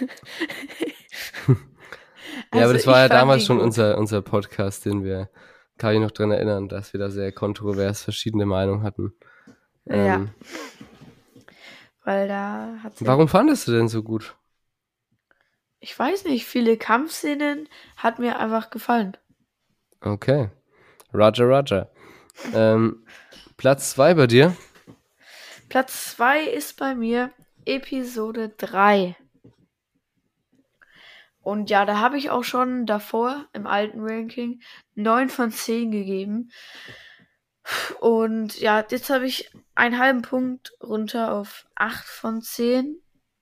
S1: Ja,
S2: Also
S1: aber das
S2: ich
S1: war ja
S2: fand
S1: damals
S2: ihn
S1: schon
S2: gut.
S1: unser, unser Podcast, den wir, kann ich noch dran erinnern, dass wir da sehr kontrovers verschiedene Meinungen hatten.
S2: Ja.
S1: Ähm,
S2: Weil da hat
S1: warum fandest du denn so gut?
S2: Ich weiß nicht, viele Kampfszenen hat mir einfach gefallen.
S1: Okay. Roger, Roger. ähm, Platz zwei bei dir?
S2: Platz zwei ist bei mir Episode drei. Und ja, da habe ich auch schon davor im alten Ranking neun von zehn gegeben. Und ja, jetzt habe ich einen halben Punkt runter auf acht von zehn,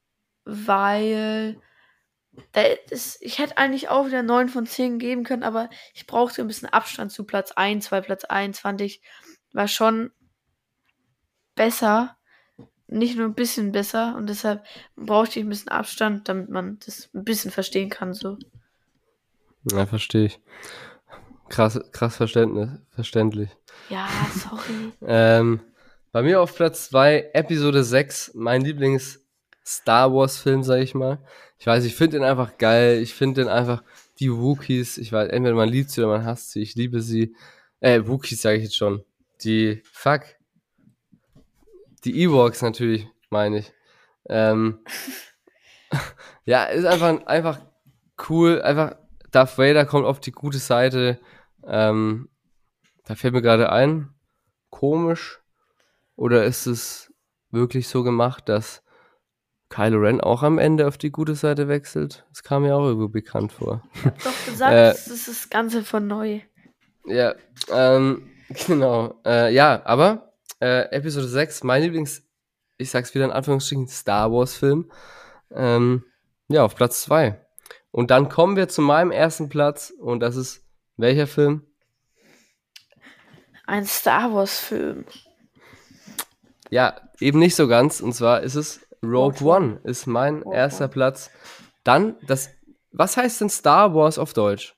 S2: weil da ist, ich hätte eigentlich auch wieder neun von zehn geben können, aber ich brauchte ein bisschen Abstand zu Platz eins, weil Platz eins fand ich, war schon besser. Nicht nur ein bisschen besser, und deshalb brauchte ich ein bisschen Abstand, damit man das ein bisschen verstehen kann, so.
S1: Ja, verstehe ich. Krass, krass Verständnis, verständlich.
S2: Ja, sorry.
S1: Ähm, bei mir auf Platz zwei Episode sechs, mein Lieblings-Star Wars-Film, sag ich mal. Ich weiß, ich finde den einfach geil. Ich finde den einfach, die Wookiees, ich weiß, entweder man liebt sie oder man hasst sie. Ich liebe sie. Äh, Wookiees sage ich jetzt schon. Die, fuck. Die Ewoks natürlich, meine ich. Ähm, ja, ist einfach, einfach cool. Einfach, Darth Vader kommt auf die gute Seite. Ähm, da fällt mir gerade ein, komisch. Oder ist es wirklich so gemacht, dass Kylo Ren auch am Ende auf die gute Seite wechselt? Das kam mir auch irgendwo bekannt vor.
S2: Ich hab doch gesagt,
S1: Äh,
S2: das ist das Ganze von neu.
S1: Ja, ähm, genau. Äh, ja, aber äh, Episode sechs, mein Lieblings, ich sag's wieder in Anführungsstrichen, Star Wars Film. Ähm, ja, auf Platz zwei. Und dann kommen wir zu meinem ersten Platz und das ist welcher Film?
S2: Ein Star Wars Film.
S1: Ja, eben nicht so ganz. Und zwar ist es Rogue,
S2: Rogue
S1: One, ist mein
S2: Rogue
S1: erster
S2: One.
S1: Platz. Dann, das, was heißt denn Star Wars auf Deutsch?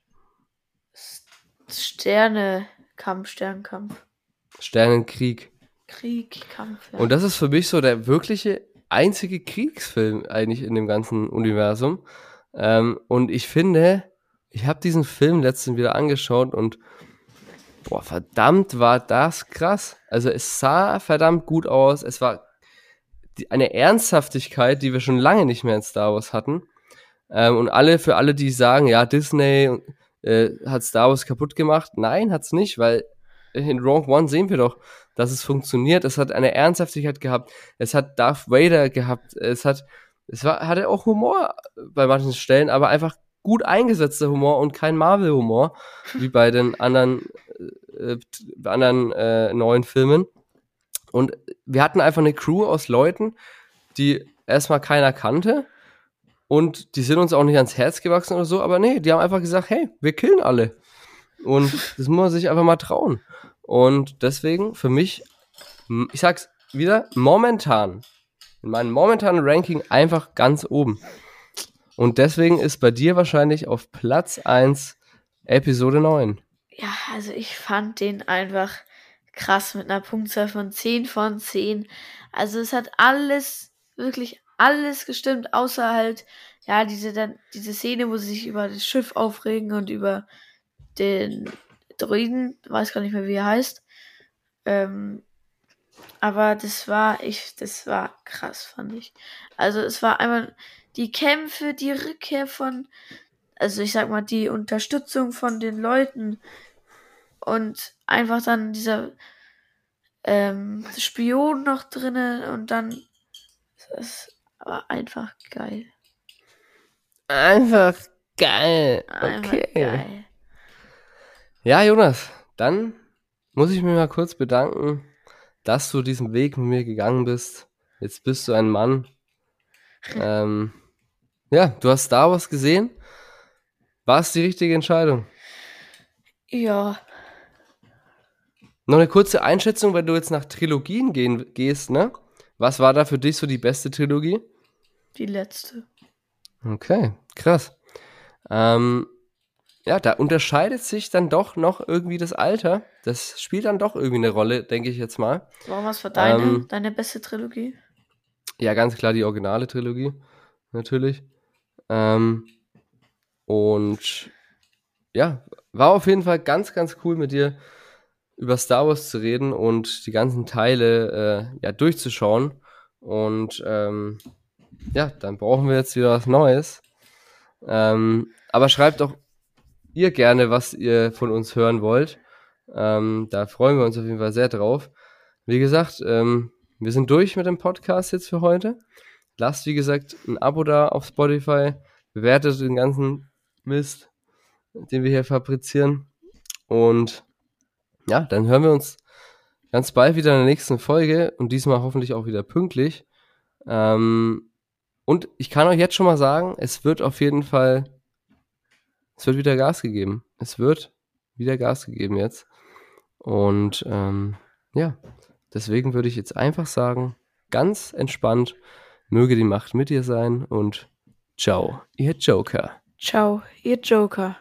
S2: Sterne, Kampf, Sternkampf.
S1: Sternenkrieg.
S2: Krieg, Kampf. Ja.
S1: Und das ist für mich so der wirkliche einzige Kriegsfilm eigentlich in dem ganzen Universum. Ähm, und ich finde, ich habe diesen Film letztens wieder angeschaut und boah, verdammt war das krass. Also es sah verdammt gut aus. Es war die, eine Ernsthaftigkeit, die wir schon lange nicht mehr in Star Wars hatten. Ähm, und alle, für alle, die sagen, ja, Disney äh, hat Star Wars kaputt gemacht. Nein, hat's nicht, weil in Rogue One sehen wir doch, dass es funktioniert. Es hat eine Ernsthaftigkeit gehabt. Es hat Darth Vader gehabt. Es hat, es war, hatte auch Humor bei manchen Stellen, aber einfach gut eingesetzter Humor und kein Marvel-Humor, wie bei den anderen, äh, anderen äh, neuen Filmen. Und wir hatten einfach eine Crew aus Leuten, die erstmal keiner kannte. Und die sind uns auch nicht ans Herz gewachsen oder so, aber nee, die haben einfach gesagt, hey, wir killen alle. Und das muss man sich einfach mal trauen. Und deswegen für mich, ich sag's wieder, momentan, in meinem momentanen Ranking einfach ganz oben. Und deswegen ist bei dir wahrscheinlich auf Platz eins Episode neun.
S2: Ja, also ich fand den einfach krass mit einer Punktzahl von zehn von zehn. Also es hat alles, wirklich alles gestimmt, außer halt, ja, diese, dann, diese Szene, wo sie sich über das Schiff aufregen und über den Druiden, weiß gar nicht mehr, wie er heißt. Ähm, aber das war, ich, das war krass, fand ich. Also es war einmal die Kämpfe, die Rückkehr von, also ich sag mal, die Unterstützung von den Leuten und einfach dann dieser ähm, Spion noch drinnen und dann, das war einfach geil.
S1: Einfach geil.
S2: Einfach
S1: Okay.
S2: geil.
S1: Ja, Jonas, dann muss ich mich mal kurz bedanken, dass du diesen Weg mit mir gegangen bist. Jetzt bist du ein Mann. ähm, ja, du hast Star Wars gesehen. War es die richtige Entscheidung?
S2: Ja,
S1: Noch eine kurze Einschätzung, wenn du jetzt nach Trilogien gehen, gehst, ne? Was war da für dich so die beste Trilogie?
S2: die letzte.
S1: Okay, krass. Ähm, ja, da unterscheidet sich dann doch noch irgendwie das Alter. Das spielt dann doch irgendwie eine Rolle, denke ich jetzt mal.
S2: Warum, was war deine,
S1: Ähm,
S2: deine beste Trilogie?
S1: ja, ganz klar die originale Trilogie, natürlich. Ähm, und ja, war auf jeden Fall ganz, ganz cool mit dir über Star Wars zu reden und die ganzen Teile äh, ja, durchzuschauen. Und ähm, ja, dann brauchen wir jetzt wieder was Neues. Ähm, aber schreibt doch ihr gerne, was ihr von uns hören wollt. Ähm, da freuen wir uns auf jeden Fall sehr drauf. Wie gesagt, ähm, wir sind durch mit dem Podcast jetzt für heute. Lasst, wie gesagt, ein Abo da auf Spotify. Bewertet den ganzen Mist, den wir hier fabrizieren. Und ja, dann hören wir uns ganz bald wieder in der nächsten Folge und diesmal hoffentlich auch wieder pünktlich. Ähm, und ich kann euch jetzt schon mal sagen, es wird auf jeden Fall, es wird wieder Gas gegeben. Es wird wieder Gas gegeben jetzt. Und ähm, ja, deswegen würde ich jetzt einfach sagen, ganz entspannt, möge die Macht mit dir sein und ciao, ihr Joker.
S2: Ciao, ihr Joker.